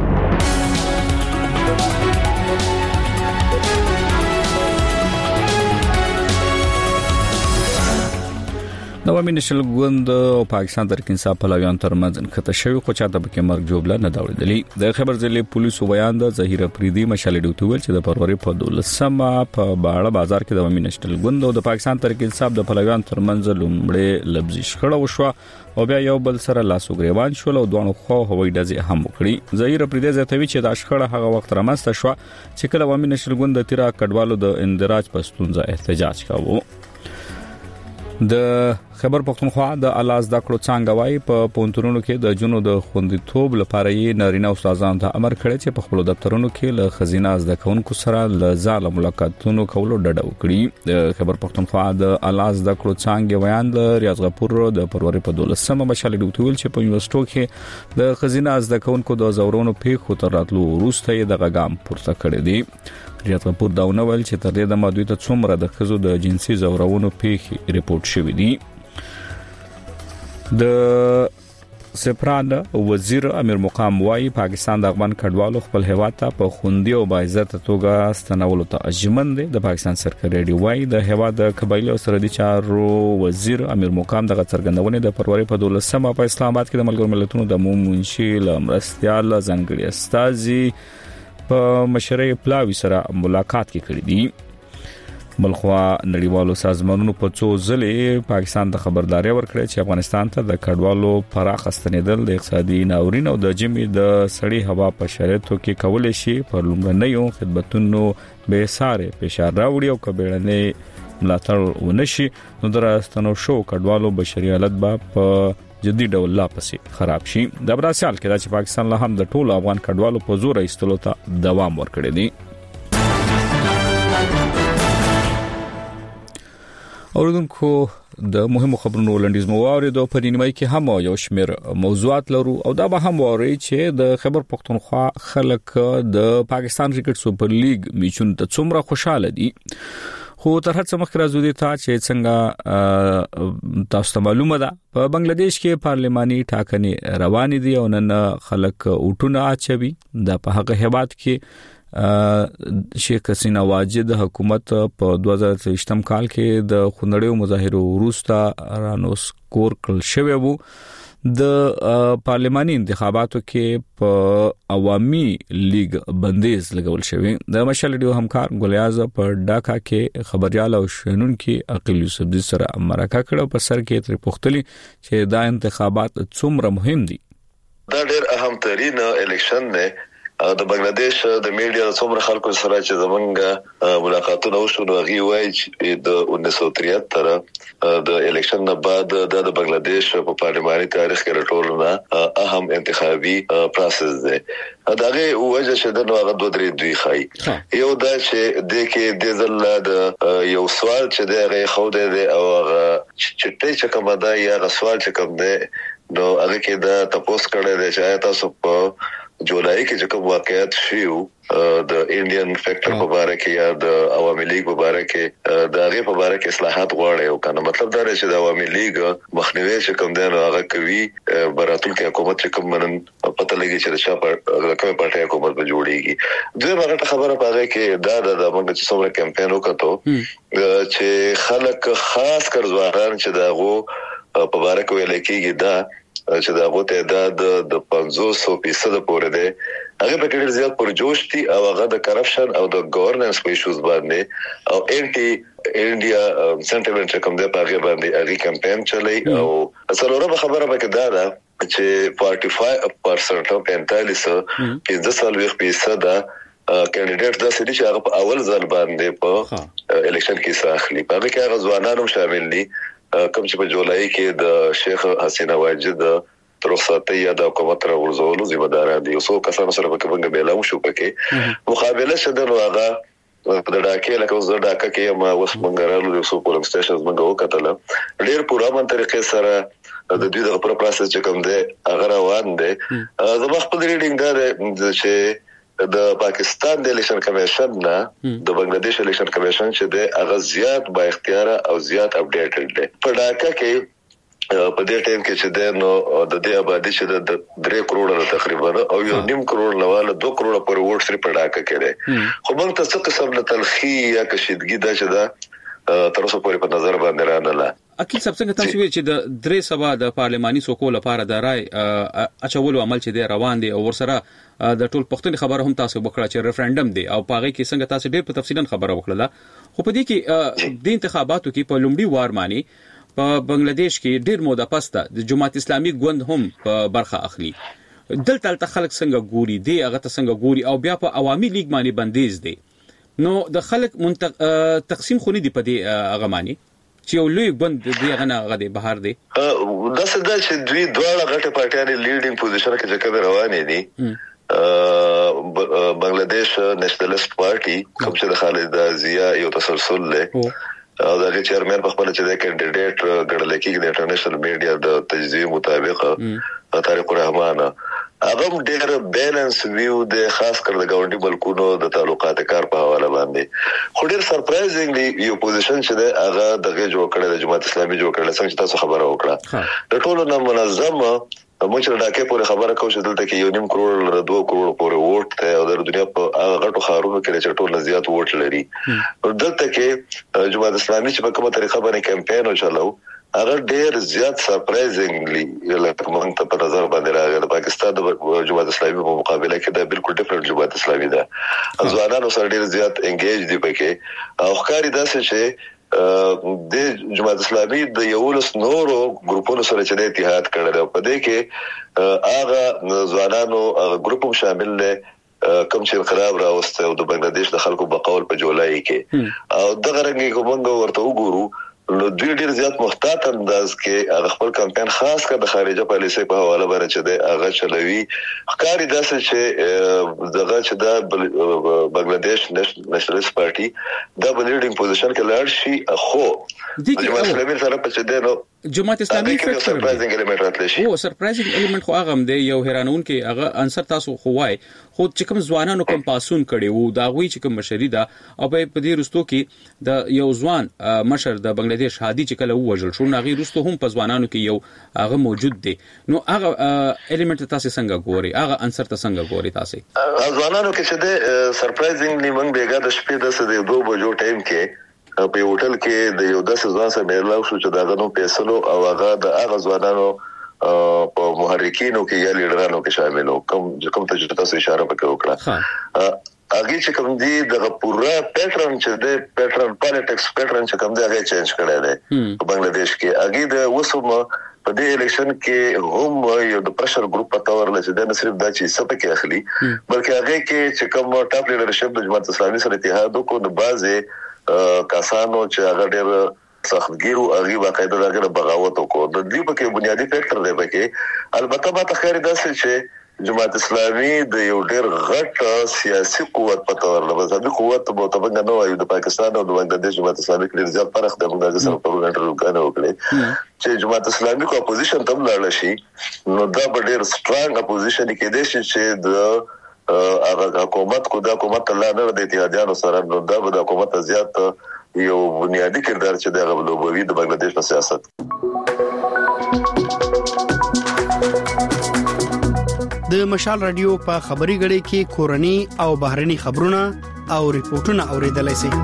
د عوامي نشل ګوند او پاکستان تحریک انصاف پلویان ترمنځ انخته شوی خو چاته به کې مرګ جوړه نه داوړلې د خبر ځلې پولیسو بیان د ظهیر افریدي مشال ډیوټول چې د فروری په 12مه په باړه بازار کې د عوامي نشل ګوند او د پاکستان تحریک انصاف د پلویان ترمنځ لومړی لفظي شخړه وشوه او بیا یو بل سره لاسو غریوان شول او دوه خو هوایي ډزې هم وکړي ظهیر افریدي زیاتوي چې د شخړه هغه وخت رامنځته شو چې کله عوامي نشل ګوند د تیرا کډوالو د اندراج پښتونځه احتجاج کاوه د خبر پښتونخوا د الاز د کړو څنګه وای په پونترونو کې د جنو د خوندیتوب لپاره یې نارینه استادانو ته امر کړی چې په خپل دفترونو کې له خزینه از د کونکو سره له ځاله ملاقاتونو کولو ډډه وکړي د خبر پښتونخوا د الاز د کړو څنګه ویان د ریاض غفور د فروری په 12مه مشال ډیوټول چې په یونیورسيټو کې د خزینه از د کونکو د زورونو پیښو تر راتلو وروسته یې د غام پورته کړی دی ریاض غفور دا ونول چې تر دې د مادوی ته څومره د خزو د جنسي زورونو پیښې ریپورت شوې دي د سپران وزیر امیر مقام وايي پاکستان د افغان کډوالو خپل هیواد ته په خوندي او باعزت توګه ستنولو ته اجمن دي د پاکستان سرکاري ریډیو وايي د هیواد د قبایلی او سرحدي چارو وزیر امیر مقام دغه څرګندونه د فروری په 12مه په اسلام آباد کې د ملګرو ملتونو د مومنشي لمرستيال ځانګړي استازي په مشرۍ پلاوی سره ملاقات کې کړی دی بلخوا نړیوالو سازمانونو په څو ځلې پاکستان ته خبرداري ورکړه چې افغانستان ته د کډوالو پراخ استنیدل د اقتصادي ناورین او د جمی د سړی هوا په شرایطو کې کولای شي پر لومړنیو خدماتونو به ساره فشار راوړي او کبیړنې ملاتړ ونشي نو درستنو شو کډوالو بشري حالت په جدي ډول لا پسې خراب شي د براسال کې چې پاکستان له هم د ټولو افغان کډوالو په زور ایستلو ته دوام ورکړي دي اوردونکو د مهمو خبرونو لنډیز موارد او پرینمای کې هم یو شمیر موضوعات لرو او دا به هم واري چې د خبر پښتونخوا خلک د پاکستان کرکټ سوپر لیګ میچون ته څومره خوشاله دي خو تر هڅه مخکې راځو دي چې څنګه تاسو ته معلومه ده په بنگلاديش کې پارلماني ټاکنې روان دي او نن خلک اوټونه اچوي د په هغه هیواد کې شیخ حسینه واجد حکومت په 2023م کال کې د خونړیو مظاهرو وروسته رانو سکور کړل شوی وو د پارلماني انتخاباتو کې په عوامي لیګ بندیز لګول شوی د مشال ډیو همکار ګلیاز په ډاکا کې خبريال او شنن کې عقیل یوسف سره مرکه کړو په سر کې تر پختلی چې دا انتخابات څومره مهم دي دا ډېر اهم ترين الیکشن نه د بنگلاديش د میډیا څومره خلکو سره چې زمونږ ملاقاتونه وشو نو غي وای چې د 1973 د الیکشن نه بعد د بنگلاديش په پارلماني تاریخ کې ټولنه اهم انتخابي پروسس دی داغه وجه چې د نوغه دوه درې دوی خای یو دا چې د کې د زل د یو سوال چې د خو د او چې چې کومه دا یا سوال چې کوم دی نو هغه کې دا تاسو کړه د چې تاسو په جولای کې چې کوم واقعیت شیو د انډین فیکټر په اړه کې یا د عوامي لیگ په اړه کې د هغه په اړه کې اصلاحات غواړي او کنه مطلب دا چې د عوامي لیگ مخنیوي چې کوم دی نو هغه کوي براتل کې حکومت چې کوم منن پته لګي چې شا پر کومه پارټي حکومت به جوړيږي دوی هغه خبره پاره کې دا موږ چې څومره کمپاین وکړو چې خلک خاص کر ځوانان چې داغو په اړه کې ویل کېږي دا چې دا غوته د 500% پورې ده هغه په ډېر زیات پرجوش دي او هغه د کرپشن او د ګورننس په ایشوز باندې او انټي انډیا سنټیمنت کوم ده په هغه باندې هغه کمپاین چلای او څلورمه خبره به کې دا چې 45% او 45% دا کینډیډیټ د سړي چې هغه په اول ځل باندې په الیکشن کې ساخلي په هغه کې هغه ځوانانو شامل دي کوم چې په جولای کې د شیخ حسینه واجد رخصتي یا د حکومت راغورځولو ذمہ دار دي او څو کسانو سره په کومه بیلام شو پکې مقابله شته نو هغه د ډاکې لکه زه ډاکه کې ما وس منګرالو د سو پولینګ سټیشنز منګو کتل ډېر پورامن طریقې سره د دې د پروسس چې کوم دی هغه روان دی زه خپل ریډینګ دا چې د پاکستان د الیکشن کمیشن نه د بنگلاديش الیکشن کمیشن چې د هغه زیات با اختیار او زیات اپډیټډ دی په ډاکا کې په دې ټیم کې چې د نو د دې آبادی چې د 3 کروڑ تقریبا او 1.5 کروڑ لواله 2 کروڑ پر ووټ سره په ډاکا کې دی خو موږ ته څه قسم له تلخی یا کشیدګي دا چې دا تر اوسه پورې په نظر باندې رانه اکیل صاحب څنګه تاسو وی چې د درې سبا د پارلماني سوکو لپاره د رای اچولو عمل چې دی روان دی او ورسره د ټول پښتون خبره هم تاسو وکړه چې ریفرندم دی او پاغه کې څنګه تاسو ډېر په تفصیلا خبره وکړه خو په دې کې د انتخاباتو کې په لومړي وار معنی په بنگلاديش کې ډېر موده پسته د جماعت اسلامي ګوند هم په برخه اخلي دلته خلک څنګه ګوري دی هغه ته څنګه ګوري او بیا په عوامي لیگ باندې بندیز دی نو د خلک تقسیم خونی دی په دې هغه معنی چې یو لوی بند دی هغه غدي بهر دی دا څه دا چې دوی دواړه غټه پارټیانې لیډینګ پوزیشن کې ځکه روانې دي بنگلاديش نېشنلست پارټي کوم چې د خالد ضیا یو تسلسل له او دا چیرمن په خپل چې د کینډیډیټ ګڼل کېږي د انټرنیشنل میډیا د تجزیه مطابق طارق الرحمن هغه ډېر بیلانس ویو د خاص کر د ګاونډي ملکونو د تعلقات کار په حواله باندې خو ډېر سرپرایزینګلی یو پوزیشن چې د هغه دغه جوړ کړل د جماعت اسلامي جوړ کړل څنګه تاسو خبره وکړه د ټولو نه منظم موږ د ډاکې پورې خبره کوو چې دلته کې 1.5 کروڑ 2 کروڑ پورې ووټ ته او د دنیا په هغه غټو خارونو کې چې ټول زیات ووټ لري دلته کې جماعت اسلامي چې په کومه طریقه باندې کمپاین وچلو هغه ډېر زیات سرپرایزینګلی لکه موږ ته په نظر باندې راغلی د پاکستان د جماعت اسلامي په مقابله کې دا بالکل ډیفرنٹ جماعت اسلامي ده ځوانانو سره ډېر زیات انګیج دي پکې او ښکاري داسې چې د جماعت اسلامي د یو لس نورو ګروپونو سره چې د اتحاد کړل په دې کې هغه ځوانانو ګروپ هم شامل دي کوم چې انقلاب راوسته او د بنگلاديش د خلکو بقول په جولای کې او دغه رنګ کومنګ ورته وګورو نو دوی ډیر زیات محتاط انداز کې خپل کمپاین خاص کر د خارجه پالیسي په حواله باندې چې د هغه چلوي ښکاری داسې چې دغه چې د بنگلاديش نېشنلست پارټي د لیډینګ پوزیشن کې لاړ شي خو د جماعت اسلامي سره په څه دی نو جماعت اسلامي سرپرایزینګ الیمنت راتلی شي او سرپرایزینګ الیمنت خو هغه هم دی یو حیرانون کې هغه عنصر تاسو خو وای خو چې کوم ځوانانو کوم پاسون کړي وو دا غوي چې کوم مشري ده او په دې رستو کې د یو ځوان مشر د بنگلاديش هادي چې کله وژل شو ناغي رستو هم په ځوانانو کې یو هغه موجود دی نو هغه الیمنت تاسو څنګه ګوري هغه عنصر تاسو څنګه ګوري تاسو ځوانانو کې چې د سرپرایزینګ نیمنګ بیګا د شپې د 2 بجو ټایم کې په هوټل کې د یو 10 ځوان سره مېلاو شو چې داغه نو پیسلو او هغه د هغه ځوانانو په محرکینو کې یا لیډرانو کې شامل وو کوم ته تاسو اشاره وکړه هغه چې کوم دي د پورا پیټرن چې د پیټرن پالیټکس پیټرن چې کوم دی هغه چینج کړی دی په بنگلاديش کې هغه د وسوم په دې الیکشن کې هم یو د پرشر ګروپ په تور لږ د صرف د چې سپکه اخلي بلکې هغه کې چې کوم ټاپ لیډرشپ د جماعت اسلامي سره اتحاد وکړ د بازه کسانو چې هغه ډېر سختګیرو هغه باقاعده دغه بغاوت وکړ د دې په کې بنیادی فیکټر دی پکې البته ما ته خیر داسې چې جماعت اسلامي د یو ډېر غټ سیاسي قوت په تور لږه قوت په توګه نو ایو د پاکستان او د بنگلاديش جماعت اسلامي کې ډېر زیات فرق دی موږ سره په انټرویو کې وکړي چې جماعت اسلامي کو اپوزیشن تم لاړ شي نو دا ډېر سټرانګ اپوزیشن کې دی چې د هغه حکومت کو د حکومت لا نه د اتحادیانو سره نو دا د حکومت زیات یو بنیادی کردار چې د غوړوي د بنگلاديش په سیاست د مشال رادیو په خبري غړي کې کورني او بهرني خبرونه او ریپورتونه اوریدلای شئ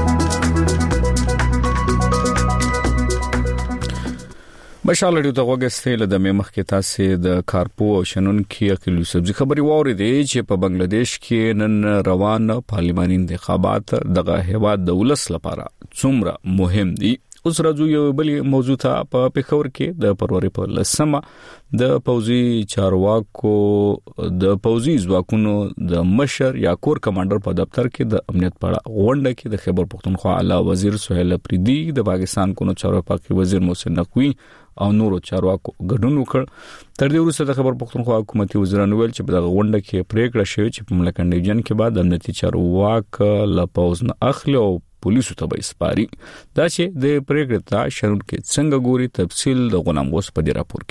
مشال رادیو ته وګورئ د مخ کې تاسو د کارپو او شنن کې اکیلو سبزی خبري واوریدي چې په بنگلاديش کې نن روان پارلماني انتخابات دغه هیواد د ولس لپاره څومره مهم دي اوس راځو یو بل موضوع ته په پیښور کې د فروری په لسمه د پوزي چارواکو د پوزي ځواکونو د مشر یا کور کمانډر په دفتر کې د امنیت په اړه غونډه کې د خیبر پختونخوا اعلی وزیر سہیل اپریدي د پاکستان کو چارواکي وزیر محسن نقوی او نورو چارواکو ګډون وکړ تر دې وروسته د خیبر پختونخوا حکومتي وزیرانو ویل چې په دغه غونډه کې پریکړه شوې چې په ملکن ډیویژن کې بعد امنیتي چارواک له پوز نه اخلي او پولیسو ته به سپاري دا چې د پریکړې ته شنن کې څنګه ګوري تفصیل د غلام غوس په دی راپور کې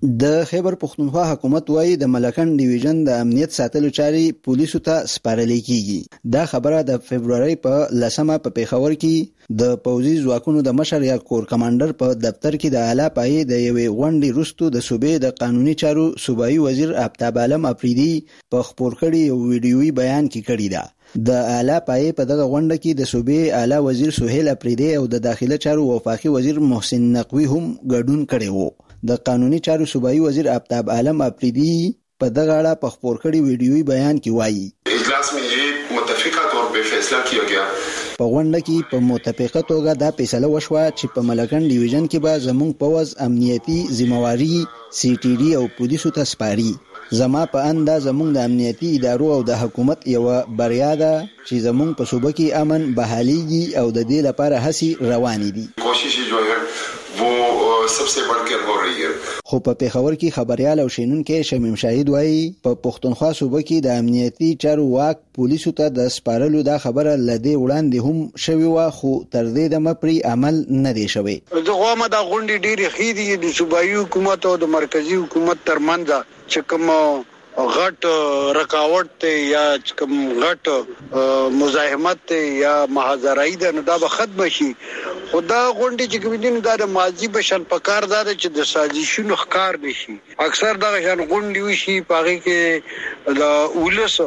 د خیبر پختونخوا حکومت وايي د ملکن ډیویژن د امنیت ساتلو چاري پولیسو ته سپارل کیږي. دا خبره د فبرवरी په 10مه په پیښور کې د پوځي ځواکونو د مشر یا کور کمانډر په دفتر کې د اعلی پای د یوې غونډې وروسته د صوبې د قانوني چارو صوبایي وزیر آفتاب عالم افریدي په خبر کړي یو ویډیويي بیان کې کړی دا. د اعلی پای په دغه غونډه کې د صوبې اعلی وزیر سہیل افریدي او د داخله چارو وفاقي وزیر محسن نقوی هم ګډون کړي وو. د قانوني چارو صوبایي وزیر آفتاب عالم افریدي په دغه اړه په خبر کړي ویډیويي بیان کې وایي اجلاس में ये मुत्तफिका तौर पे फैसला किया गया. په غونډه کې په متفقه توګه دا فیصله وشوه چې په ملکن ډیویژن کې به زموږ پوز امنیتي ذمہواری CTD او پولیسو ته سپاري. زما په انده زموږ د امنیتي ادارو او د حکومت یو بریا ده چې زموږ په صوبه کې امن بحاليږي او د دې لپاره هڅې روانې دي. کوشش جو है वो सबसे बढ़कर हो रही है. خو په پیښور کې خبريال او شینونکو شمیم شاهد وایي په پښتونخوا صوبه کې د امنیتي چارو واک پولیسو ته د سپارلو دا خبره لدی وړاندې هم شوی و خو تر دې د مپری عمل نه دی شوی. زغه ما دا غونډې ډېری خېدي د صوبایي حکومت او د مرکزی حکومت ترمنځ چې کوم غټ رکاوټ ته یا کوم غټ مزاحمت ته یا محاذرای ده نو دا به ختم شي. خدا غونډې چې کوم دین دا د ماضی بشن پکار ده چې د سازشونو ښکار نشي. اکثر دا شان غونډې وشي پاره کې د اولسو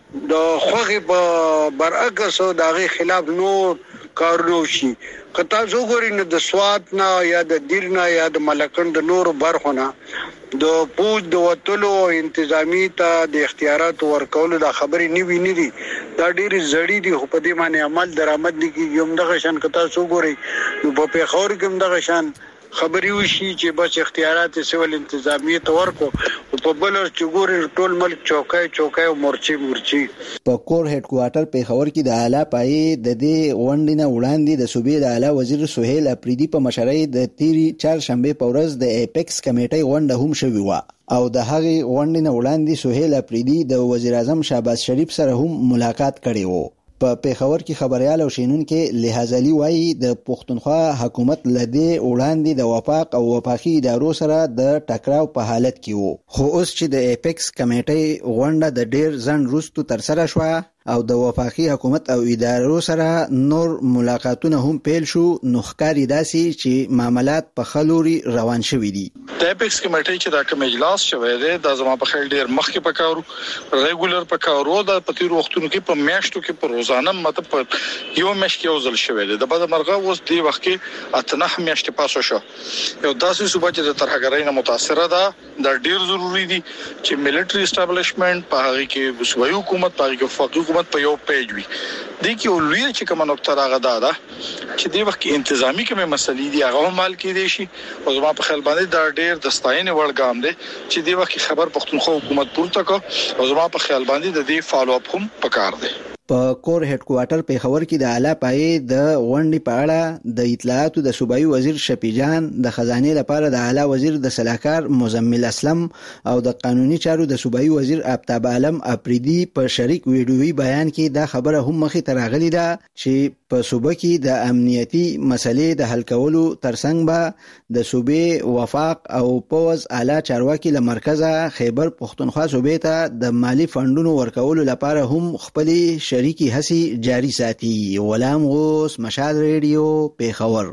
د خوغه په برعکس دغه خلاف نور کارونه شي. کته زه ګورم د سواد نه یا د دیرنا یا د ملکن د نور برخونه د پوج د وټلو انتظامی ته د اختیارات ورکول د خبرې نیوي نه دي. دا ډېری زړی دي خو په دې معنی عمل درآمد دي کې یوم دغه شان کته سو ګوري نو په پیښور کې دغه شان خبري وشي چې بس اختیارات سیول انتظامی ته ورکو او په بل چې ګوري ټول ملک چوکای او مورچي په کور هډ کوارټر پیښور کې د اعلی پای د دې غونډې نه وړاندې د صوبې د اعلی وزیر سہیل افریدي په مشرۍ د تیری 4 شنبه په ورځ د ایپکس کمیټې غونډه هم شوې و او د هغه غونډې نه وړاندې سہیل افریدي د وزیر اعظم شهباز شریف سره هم ملاقات کړی و. په پیښور کې خبريال او شینونکو لحاظلی وایي د پښتونخوا حکومت لدی وړاندې د وفاق او وفاقي ادارو سره د ټکراو په حالت کې وو. خو اوس چې د ایپکس کمیټې غونډه د ډیر ځنډ وروسته تر سره شوه او د وفاقي حکومت او ادارو سره نور ملاقاتونه هم پیل شو نو ښکاري داسي چې معاملات په خلوري روان شوي دي. د ایپکس کمیټې چې دا کوم اجلاس شوی دی دا زما په خیال ډیر مخکې پکارو ریګولر پکارو د پتیر وختونو کې په میاشتو کې په روزانه مطلب یو میاشت کې وزل شوی دی. د بده مرغه اوس دی وخت کې اتنه میاشتې پاسو شو. یو داسې صوبه چې د ترهګرۍ نه متاثره ده دا ډیر ضروری دي چې ملټری اسټابلیشمنت په هغه کې صوبایي حکومت په هغه کې وفاقي حکومت په یو پیج وي. د کی اولوی چې کوم نقطه راغدا ده چې دی وخت انتظامی کومه مسلې دي هغه مال کې دي شي او زما په خیال باندې دا ډیر د ستاینې وړ ګام دی چې دی وخت خبر پښتونخوا حکومت پورته کو او زما په خیال باندې د دې فالو اپ هم پکار دی. په کور هډ کوارټر پیښور کې د اعلی پای د غونډې په اړه د اطلاعاتو د صوبایي وزیر شفیع جان د خزانه لپاره د اعلی وزیر د سلاکار مزمل اسلم او د قانوني چارو د صوبایي وزیر آفتاب عالم افریدي په شریک ویډیويي بیان کې دا خبره هم مخې ته راغلي ده چې په صوبه کې د امنیتي مسلې د حل کولو ترڅنګ به د صوبې وفاق او پوز اعلی چارواکي له مرکزه خیبر پښتونخوا صوبې ته د مالی فندونو ورکولو لپاره هم خپلې شریکی هڅې جاری ساتي. غلام غوث، مشال ریډیو، پیښور.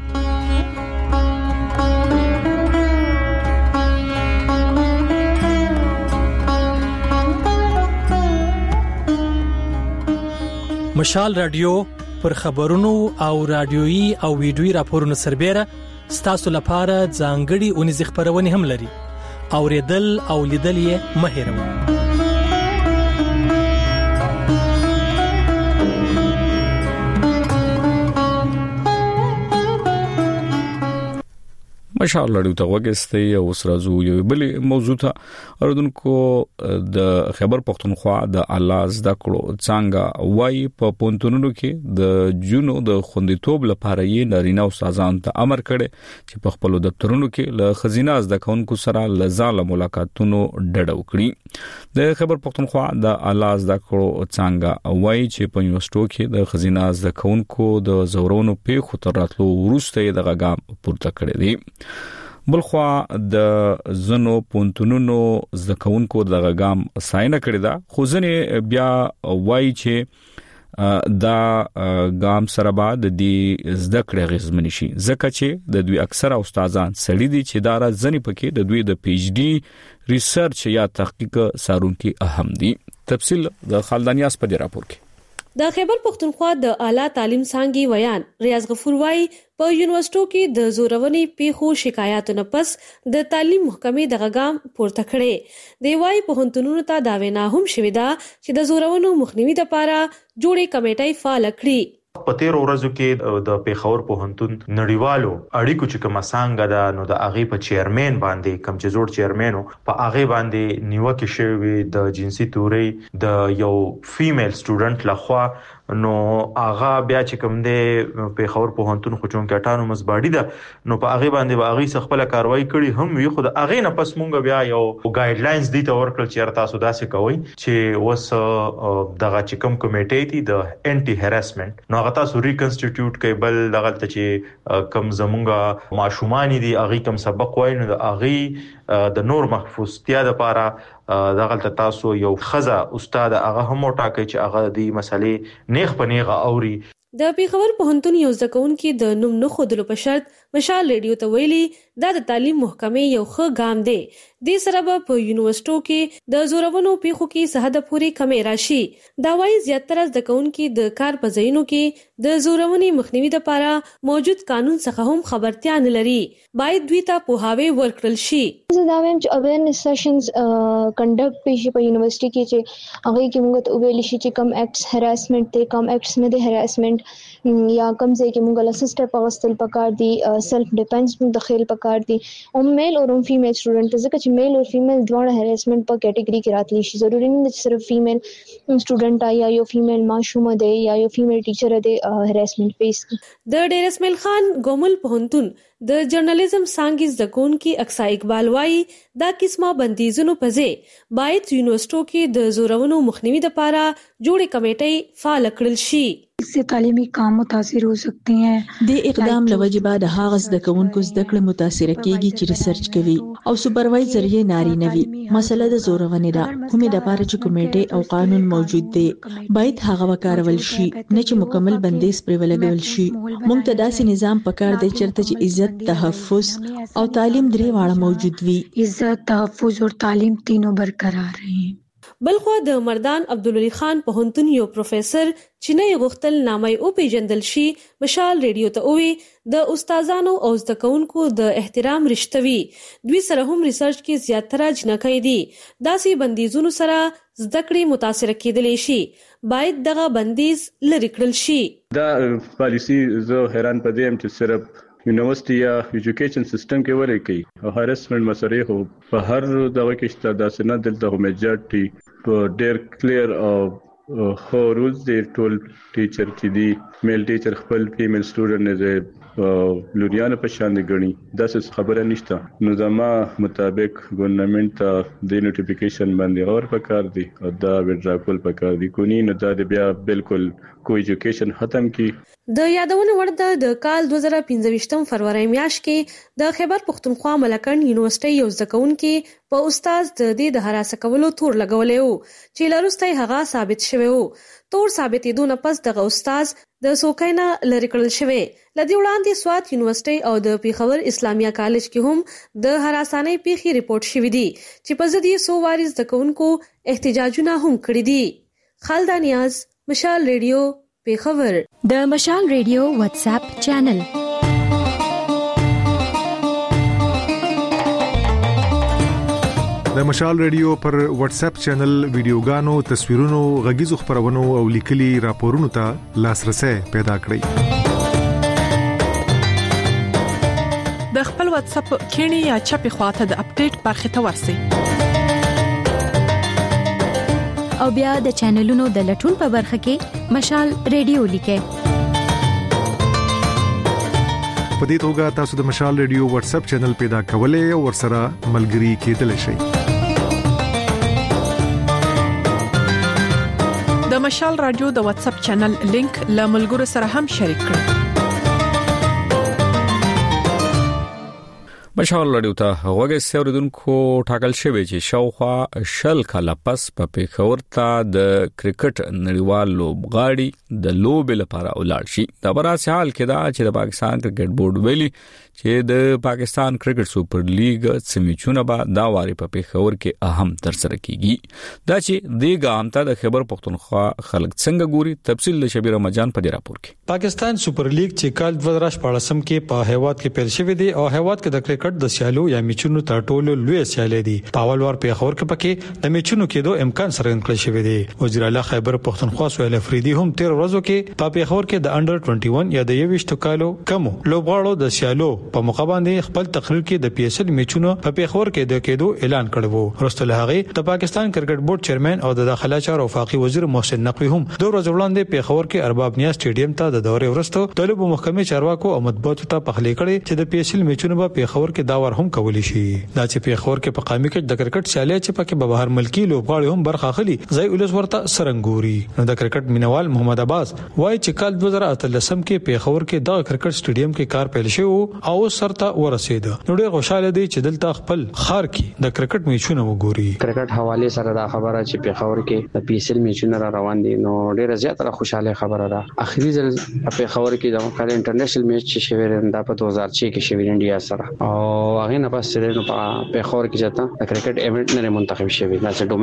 مشال رادیو پر خبرونو او رادیويي او ویډیويي راپورونو سربېره ستاسو لپاره ځانګړي اونیز خبرونه هم لري. اوریدل او لیدل یې مه هېروئ. مشال رادیو ته وګورئ او سرازو یو بل موضوع ته اردوونکو د خیبر پختونخوا د الله زده کړو څنګه وای په پونتونونو کې د جونو د خوندیتوب لپاره یې نارینه استادان ته امر کړي چې په خپل دفترونو کې له خزینه زده کوونکو سره لزاله ملاقاتونو ډډ وکړي. د خیبر پختونخوا د الله زده کړو څنګه وای چې په یونیورسيټو کې د خزینه زده کوونکو د زورونو په خطر راتلو ورسته دغه ګام پورته کړی دی. بلخوا د زنو پونتونونو زکونکو د غام ساينه کړی دا خو ځنه بیا وایي چې دا ګام سره بعد د زده کړې غزمنی شي ځکه چې د دوی اکثره استادان سړي دي چې دا ځنی پکې د دوی د پی ایچ ډی ریسرچ یا تحقیق سارونکي اهم دي. تفصیل د خالدانیاس په راپور کې. د خیبر پختونخوا د اعلی تعلیم څانګې ویان ریاض غفور وايي په یونیورسيټو کې د زورونې پیښو شکایاتو نه پس د تعلیم محکمې د غام پورته کړي دی. وايي په هنتونونو ته دا وینا هم شوې ده چې د زورونو مخنیوي لپاره جوړې کمیټې فعال کړي. په تیر ورځو کې د پیښور پوهنتون نړیوالو اړیکو چې کومه څنګه ده نو د اغه په چیرمن باندې کم چې جوړ چیرمنو په اغه باندې نیوکه شوی د جنسي توري د یو فیمیل سټوډنټ لخوا نو اغه بیا چې کوم دی پیښور پوهنتون خو چون کټانو مزباډي ده نو په اغه باندې واغې خپل کاروایی کړي هم وی خو د اغه نه پس مونږ بیا یو ګایډلاینز دي ته ورکړل چې تاسو داسې کوئ چې وس دغه چې کوم کمیټې دي د انټي هراسمنت نو هغه تاسو ریکنسټیټیوټ کوي بل دغه ته چې کم زمونږه ماشومان دي اغه کم سبق وای نو د اغه د نور محفوظتیا لپاره دغه تاسو یو خزه استاد هغه هم ټاکي چې هغه د مسلې نیغ پنیغه اوري. د پیښور پوهنتون یو ځکونکي د نوم نه خودلو په شرط مشال ریډیو ته ویلي دا د تعلیم محکمې یو ښه ګام دی. د سره په یونیورسيټو کې د زورونو پیښو کې سهده پوری کمی راشي. دا وايي زیاتره ځکونکي د کار په ځایونو کې د زورونې مخنیوي لپاره موجود قانون څخه هم خبرتیا نه لري. باید دوی ته پوهاوی ورکړل شي. زه دا وایم چې اویرنس سیشنز کنډکټ پېښې په یونیورسيټي کې چې هغه کې موږ ته ویل شي چې کم اکټس هراسمنت ته کم اکټس نه دي هراسمنت یا کم ځای کې موږ له سسټر په واستل پکار دي سیلف ډیفنس موږ د خیل پکار دي او میل او فیمیل سټوډنټ ځکه چې میل او فیمیل دواړه هراسمنت په کیټګوري کې راتلی شي. ضروري نه چې صرف فیمیل سټوډنټ یا یو فیمیل ماشوم دی یا یو فیمیل ټیچر دی هراسمنت فیس کی. د ډیر اسماعیل خان ګومل پوهنتون د جرنالیزم څانګې زدهکونکي اکسا اقبال وايي دا قسمه بندیزونو په ځای باید یونیورسيټو کې د زورونو مخنیوي لپاره جوړې کمیټې فعال کړل شي. इससे तालीमी काम متاثر हो सकते हैं. د اقدام لوجبه د هغه زدهکونکو زده کړې متاثر کیږي چې ریسرچ کوي او سپروایزر یې نارینه وي. مسله د زورونې ده کومې د لپاره چې کمیټې او قانون موجود دی باید هغه وکارول شي نه چې مکمل بندیز پرې ولګول شي. موږ ته داسې نظام پکار دی چېرته چې عزت تحفظ او تعلیم درې واړه موجود وي. عزت تحفظ او تعلیم تینوں برقرار رہے. بلخو د مردان عبدالولي خان پوهنتون یو پروفیسور چې نه غوښتل نامه او پیژندل شي مشال ریډیو ته وی د استادانو او زدهکونکو د احترام رښتوي. دوی سره هم ریسرچ کې زیاتره جنکې دي. داسې بندیزونو سره زده کړې متاثر کېدلی شي. باید دغه بندیز لرې کړل شي. دا پالیسی زه حیران پدې چې صرف یونیورسيټي یا ایجوکیشن سیستم کې ورې کوي او هراسمنت مسئله هو په هر دغه کې شته د سند دلته میجورټي په ډېر کلیر او خو رولز دی ټول ټیچر چې دی میل ټیچر خپل فیمیل سټوډنټ نه لوریانه په شان دي غني دا څه خبره نشته. نو زما مطابق ګورنمنت د نوټیفیکیشن باندې اور پکار دي او دا وډراکول پکار دي کونی نه دا بیا بالکل کو ایجوکیشن ختم کی. د یادونه ورته د کال 2015 فروری میاشت کې د خیبر پختونخوا ملکن یونیورسيټي یو ځکونکي په استاد د دې د هراسه کولو تور لګولې وو چې لروسته هغه ثابت شوی وو. تور ثابتېدو نه پس دغه استاد د سوکینا لری کړل شوی. لدی وړاندې سوات یونیورسيټي او د پیښور اسلامیه کالج کې هم د هراسانې پیښې ریپورت شوی دي چې په ضد یې 100 وارث ځکونکو احتجاجونه هم کړی دي. خالدانیاز مشال ریډیو پیښور. د مشال ریډیو واتس اپ چینل د مشال ریډیو پر واتس اپ چینل ویډیوګانو تصویرونو غږیزو خبرونو او لیکلي راپورونو ته لاسرسي پیدا کړئ. د خپل واتس اپ کینی یا چپی خواته د اپډیټ برخه ته ورسئ او بیا د چینلونو د لټون په برخه کې مشال ریډیو لیکئ. په دې توګه تاسو د مشال ریډیو واتس اپ چینل پیدا کولای او ورسره ملګري کېدلی شئ. د مشال رادیو د واتس اپ چینل لینک له ملګرو سره هم شریک کړئ. مشال لړیو ته هغه سیوردونکو ټاکل شوی چې شاوخوا شل کاله پس په پیښور ته د کرکټ نړیوال لوبغاړي د لوبې لپاره ولاړ شي. دا براسي حال کې دا چې د پاکستان کرکټ بورډ ویلي چې د پاکستان کرکټ سوپر لیګ سمیچونه به دا واري په پیښور کې اهم تر سره کیږي. دا چې د ګامتا د خبر پښتونخوا خلک څنګه ګوري تفصیل له شبیر مجان په دې راپور کې. پاکستان سوپر لیګ چې کال 2014 کې په هیواد کې پیل شوی دی او هیواد کې د کرکټ د سیالو یا میچونو تر ټولو لوی سیالي دي. په اول وار پیښور کې پکې د میچونو کېدو امکان سره انکل شوی دی. وزیر اعلی خیبر پښتونخوا سهیل افریدي هم 13 ورځو کې په پیښور کې د انډر 21 یا د 21 کالو کم لوبغاړو د سیالو په موقع باندې خپل تقریر کې د پی ایس ال میچونو په پیښور کې د کېدو اعلان کړو. وروسته له هغه د پاکستان کرکټ بورډ چیرمن او د داخله چارو وفاقي وزیر محسن نقوی هم 2 ورځې وړاندې پیښور کې ارباب نیاز سټیډیم ته د دورې وروسته طالب محکمې چارواکو او مطبوعاتو ته پخلی کړي چې د پی ایس ال میچونو په پیښور کې دا ور هم کولی شي. دا چې پیښور کې په قامي کې د کرکټ سیالي چې پکې به بهر ملکی لوبغاړي هم برخه اخلي ځای ولس ورته سرنګوري. نو د کرکټ مینوال محمد عباس وایي چې کال 2013 کې پیښور کې د کرکټ سټیډیم کې کار پیل شو او سرته ورسید. نو ډېر خوشاله دي چې دلته خپل خار کې د کرکټ میچونه وګوري. کرکټ حواله سره دا خبره چې پیښور کې د پی ایس ال میچونه روان دي نو ډېر زیاته خوشاله خبره ده. اخري ځل پیښور کې د کال انټرنیشنل میچ چې شوی دا په 2006 کې شوی انډیا سره او هغه نه پس نو په خور کې جاتا د کرکټ ایونت نه منتخب شوی دا چې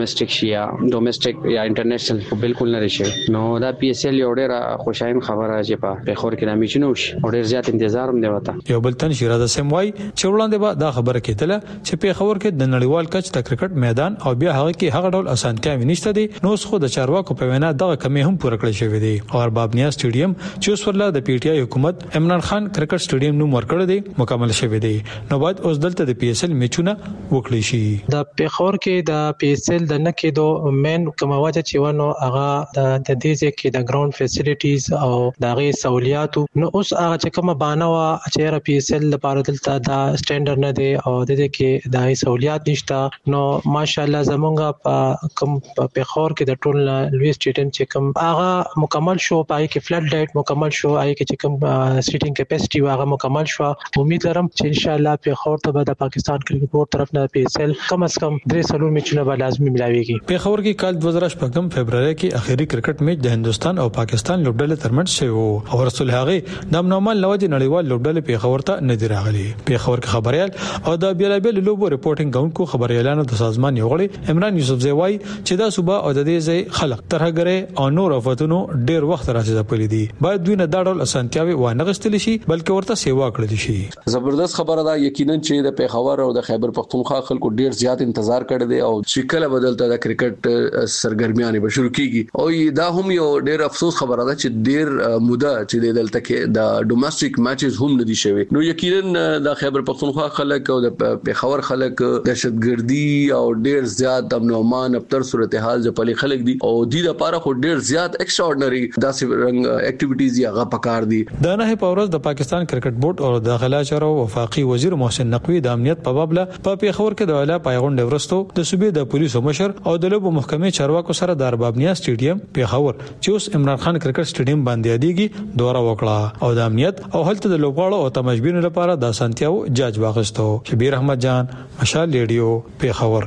ډومېسټک یا انټرنیشنل بالکل نه شي. نو دا پی ایس ال یو ډېر خوشاین خبره چې په خور کې د میچونو او ډېر زیات انتظار هم دی وته. یو بل تن شیراز سموای چې وړاندې به دا خبره کېدله چې په خور کې د نړیوال کچ د کرکټ میدان او بیا هغه کې هغه ډول اسانتیا ونیشته دي. نو خو د چارواکو په وینا دغه کمی هم پوره کړی شوی دی. او ارباب نیاز سټیډیم چې اوس ورله د پی ټی آی حکومت عمران خان کرکټ سټیډیم نو ورکړی دی مکمل شوی دی. نو بعد اوس دلته د پی ایس ال میچونه وکړي شي. د پیښور کې د پی ایس ال د نکېدو مین کوم وجه چې ونه هغه د دې ځکه د ګراوند فیسیلیټیز او د غي سہولیات نو اوس هغه چې کومه بانه وا چې پی ایس ال لپاره دلته دا سټانډرډ نه دی او د دې کې د سہولیات نشته. نو ماشاءالله زمونږ په کوم پیښور کې د ټول لوی سټیډیم چې کوم هغه مکمل شو پای کې فلډ لایټ مکمل شو آی کې چې کوم سیټینګ کیپاسټي هغه مکمل شو. امید لرم چې ان شاء الله پیښور ته د پاکستان کرکټ بورډ طرف نه پی ایس ال کم از کم 3 میچونه به لازمي ملاويږي. پیښور کې کال 2015 فبراير کې اخیری کرکټ میچ د هندستان او پاکستان لوبډلې ترمنځ شوی او رسول هغه د نومال لوجه نړیوال لوبډلې پیښور ته نه دی راغلي. پیښور کې خبريال او د بیلابل لوبو ریپورټینګ کوونکو خبريالانو د سازمان یو غړي عمران یوسف زوی چې دا صوبه او د دې ځای خلک ترهګره او نور افتونو ډیر وخت راځي دي. باید دوی نه دا ډول اسانتیاوي وانه غستل شي بلکې ورته سیوا کړل شي. زبردست خبره ده یقینا چې د پیښور او د خیبر پختونخوا خلکو ډیر زیات انتظار کړی دی او چې کله بدلته د کرکټ سرګرمیانه به شروع کیږي او دا هم یو ډیر افسوس خبره ده چې ډیر موده چې دلته کې د ډومېسټک میچز هم نه دي شوی. نو یقینا د خیبر پختونخوا خلک او د پیښور خلک دهشتګردي او ډیر زیات امن او امان ابتر صورتحال ځپلي خلک دي او د لپاره خو ډیر زیات ایکستراورډنری داسې رنګ اکټیویټیز یا غا پکار دي. د نه په ورځ د پاکستان کرکټ بورډ او داخله چارو وفاقي وزیر محسن نقوی د امنیت په باب له په پیښور کې د اعلی پایغونډ ورستو د صوبې د پولیسو مشر او د لوبو محکمې چارواکو سره د ارباب نیاز سټیډیم پیښور چې اوس عمران خان کرکټ سټیډیم باندې یادېږي دوره وکړه او د امنیت او هلته د لوبغاړو او تماشبینو لپاره د سانتیاو جاج واغستو. شبیر احمد جان مشال ریډیو پیښور.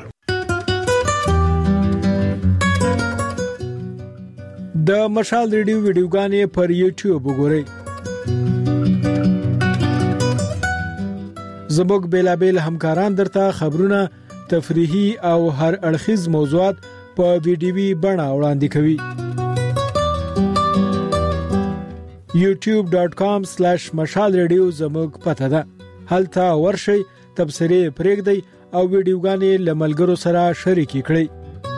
د مشال ریډیو ویډیوګانې پر یوټیوب وګورئ. زموږ بیلابل همکاران درته خبرونه تفریحي او هر اړخیز موضوعات په ویډیوي بڼه وړاندې کوي. youtube.com/mashalradio زموږ پته ده. هلته ورشئ تبصرې پرېږدئ او ویډیوګانې لملګرو سره شریکې کړئ.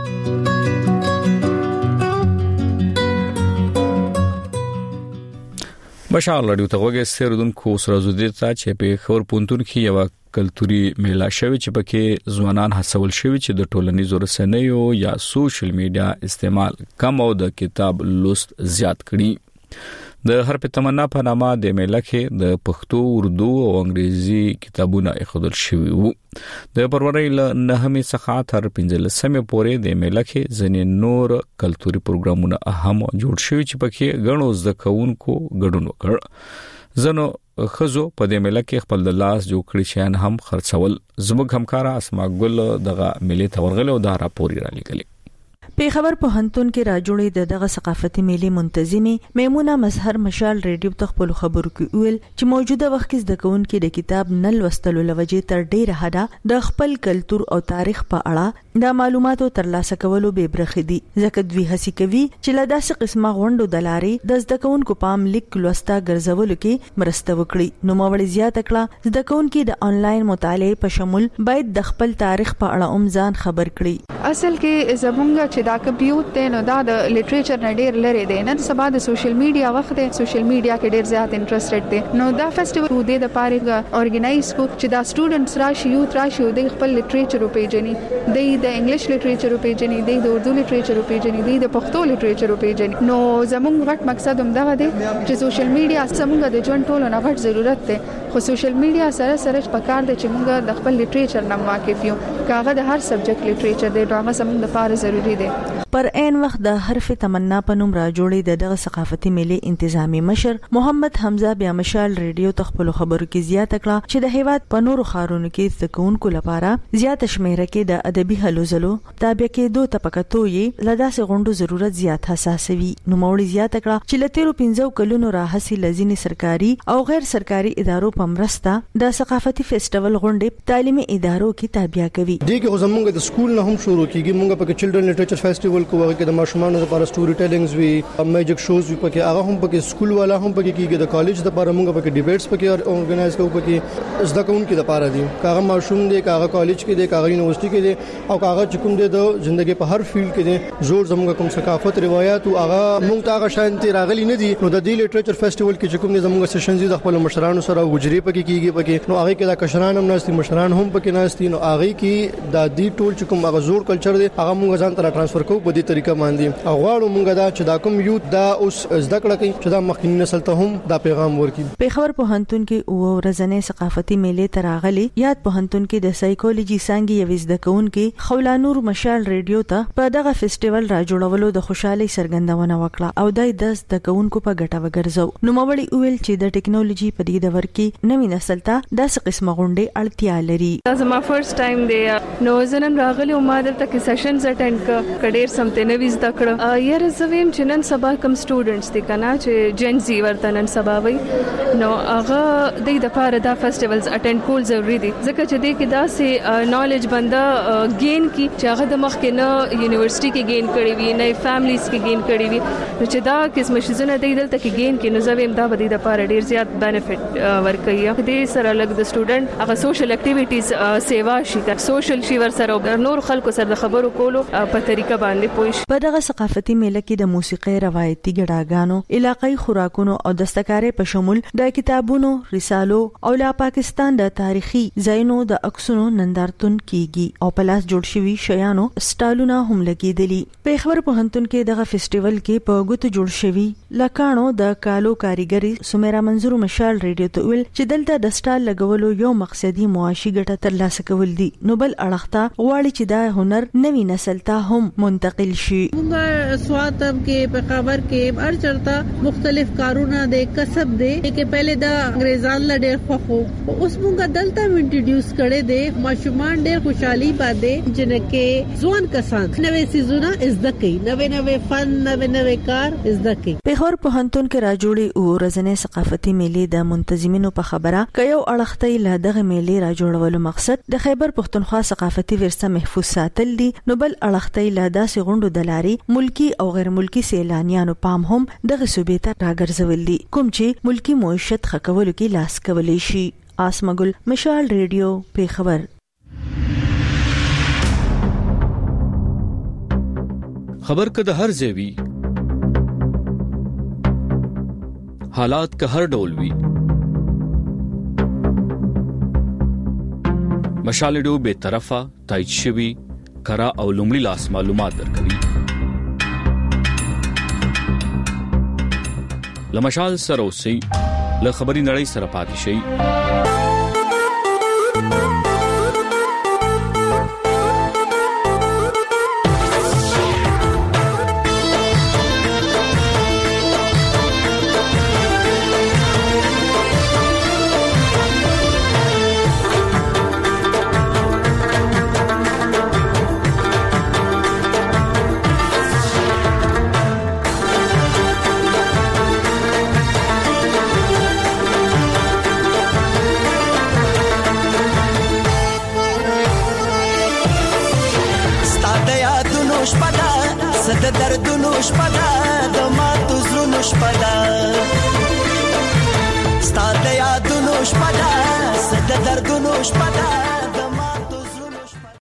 مشال لړیو ته وګورئ سردونکو سره زده تا چې په خبر پونتون کې یو کلتوري میله شوی چې پکې ځوانان هڅول شوی چې د ټولنیزو رسنیو یا سوشل میډیا استعمال کم او د کتاب لوست زیات کړي. د هر په تمنا په نامه د میله کې د پښتو، اردو او انګریزي کتابونه اخدل شوی وو. د فروری ل 9 څخه تر 15 پورې د میله کې ځینې نور کلتوري پروګرامونه هم جوړ شوی چې پکې غنو زده کوونکو ګډون وکړ. زنو خزو په دې ملک کې خپل د لاس جوړ کړی شیان هم خرڅول. زموږ همکارا اسما ګل دغه ملي تورغله او دا راپور را لیکلی. په خبر په هنتون کې راجوړې دغه ثقافتي میلې منتظمه میمونه مظهر مشال ریډیو تخپل خبرو کې ویل چې موجوده وخت کې د کونکو د کتاب نل وستلو لوجې تر ډیره حدا د خپل کلچر او تاریخ په اړه د معلوماتو ترلاسه کولو به برخې دي. ځکه دوی هڅه کوي چې له داسې قسمه غونډو د لارې د زده کوونکو پام لیک لوستا ګرځولو کې مرسته وکړي. نو مولوی زیات کړه زده کوونکو د انلاین مطالعه په شمول باید د خپل تاریخ په اړه ځان خبر کړي. اصل کې زمونږ چې دا کمپیوټر ته نو دا د لټریچر نه ډیر لري دی نه سبا د سوشل میډیا وخت دی سوشل میډیا کې ډیر زیات انټرېسټډ دي. نو دا فیسټیوال د لپاره اورګنایز کو چې دا سټوډنټس راشي یو راشي د خپل لټریچر او پیجنی د انګلیش لټریچر او پیجنی د اردو لټریچر او پیجنی د پښتو لټریچر او پیجنی. نو زمونږ غټ مقصد هم دا دی چې سوشل میډیا زمونږ د ژوند ټولو نه غټ ضرورت دی. خو سوشل میډیا سره په کار دی چې موږ د خپل لټریچر نه واقف یو کاغه د هر سبجیکټ لټریچر دی دا زمونږ لپاره ضروری دی. پر عین وخت د حرف تمنا په نوم راجوړې دغه ثقافتي میلې انتظامی مشر محمد حمزه بیا مشال ریډیو تخپل خبرو کې زیاته کړه چې د هیواد په نورو خارونو کې زکونکو لپاره زیات شمیره کې د ادبي هلو زلو تابع کېدو تپکتو یې لداسې غونډو ضرورت زیات حساسوي. نو موري زیاته کړه چې لتیرو 15 کلونو راهسي لزینی سرکاري او غیر سرکاري ادارو په مرسته د ثقافتي فیسټیوال غونډې تعلیمي ادارو کې تابع کوي. دغه زمونږ د سکول نه هم شروع کیږي. موږ په چلډرن لټریچر فیسټیوال کوو کې د ماشومانو لپاره سټوري ټیلینګز وی میجیک شوز وی پکې هغه هم پکې سکول والا هم پکې کیږي. د کالج لپاره موږ پکې ډیبیټس پکې اورګنایز کوو پکې زده کوونکو لپاره دي کاغه ماشوم دي کاغه کالج کې دي کاغه یونیورسيټي کې دي او کاغه چکم دي د ژوندۍ په هر فیلډ کې دي. زور زموږ کوم ثقافت روایت او هغه موږ ته هغه شانتي راغلي نه دي. نو د دې لټریچر فیسټیوال کې چکم دي زموږ سیشنز د خپل مشرانو سره وجري پکې کیږي پکې. نو هغه کې د کشران هم ناشتي مشران هم پکې ناشتي. نو هغه کې د دې ټول چکم هغه زور کلچر دي هغه موږ ځان ته ټرانسفر کوو په دې طریقه باندې. غواړو موږ دا چې دا کوم یوت دا اوس زده کړه کوي چې دا مخکینی نسل ته هم دا پیغام ورکړي. په خبر په هنتون کې او ورځنې ثقافتي میلې تراغلي یاد په هنتون کې د سایکولوژي څنګه یو زده کوونکې خولانور مشال ریډیو ته په دغه فیسټیوال را جوړولو د خوشحالي سرګندونه وکړه او دای د زده کوونکو په ګټه وګرځو. نو مولوی ویل چې د ټیکنالوژي په دې دور کې نوې نسل ته داسې قسمه غونډې اړتیا لري. دا زما فرست ټایم دی نو زنن راغلی او ما دلته کې سیشنز اټینډ کړ ډیر سمته نوې زده کړه. یاره زویم چې نن سبا کم سټوډنټس دي کنه چې جن زی ورته نن سبا وي نو هغه د لپاره دا فیسټیوالز اټینډ کول ضروری دي ځکه چې د کې داسې نالج بنده گین کی چې هغه د مخ کې نه یونیورسيټي کې گین کړي وي نه فیملیز کې گین کړي وي نو چې دا قسم شزونه د دلته کې گین کې نو زویم دا به د لپاره ډیر زیات بینیفټ ورکوي. د سره لګ د سټوډنټ هغه سوشل اکټیویټیز سیوا شي سوشل شي ور سره نور خلکو سره د خبرو کولو په طریقه باندې پوښ. په دغه ثقافتي میله کې د موسیقي روایتي ګډاګانو علاقائی خوراکونو او دستکارۍ په شمول د کتابونو رسالو او لا پاکستان د تاریخي ځایونو د عکسونو نندارتون کیږي او پلاس جوړ شوی شیانو سټالونه هم لګیدلي. په خبر په هنتون کې دغه فیسټیوال کې په ګوت جوړ شوی لکانو د کالو کاریګری سمیرا منظور مشال ریډیو ته ویل چې دلته د سټال لګولو یو مقصدی معاشي ګټه ترلاسه کول دي. نو بل اړخته غواړي چې دا هنر نوی نسل ته هم منتقل شي. سواتم کې په خبر کې هر چرته مختلف کارونه د کسب دي چې پہله د انګريزان لډه خو اوس موږ دلته انټروډیوس کړي دي ماشومان ډېر خوشحالي باندې جنکه ځوان کسان نوې سيزونه زده کوي نوې فن نوې کار زده کوي. په خور په هنتون کې راجوړي او رزنه ثقافتي میلې د منتظمینو په خبره کيو اړختې له دغه میلې راجوړولو مقصد د خیبر پښتونخوا ثقافتي ورثه محفوظ ساتل دي. نو بل اړختې له داسې غونډو دلاري ملکی او غیر ملکی سیلانیانو پام هم دغه صوبې ته راګرځول دي کوم چې ملکی معیشت خکولو کې لاس کولای شي. آسمګل مشال ریډیو په خبر. خبر که د هر ځای حالات که هر ډول وي مشال ریډیو به طرفه تایید شوی کرا او لومړی لاس معلومات درکوي. لمشال سره اوسئ له خبري نړۍ سره پاتې شئ. شپه ده څه د دردونو شپه ده د ماتو زړونو شپه ده ستا د یادونو شپه ده څه د دردونو شپه ده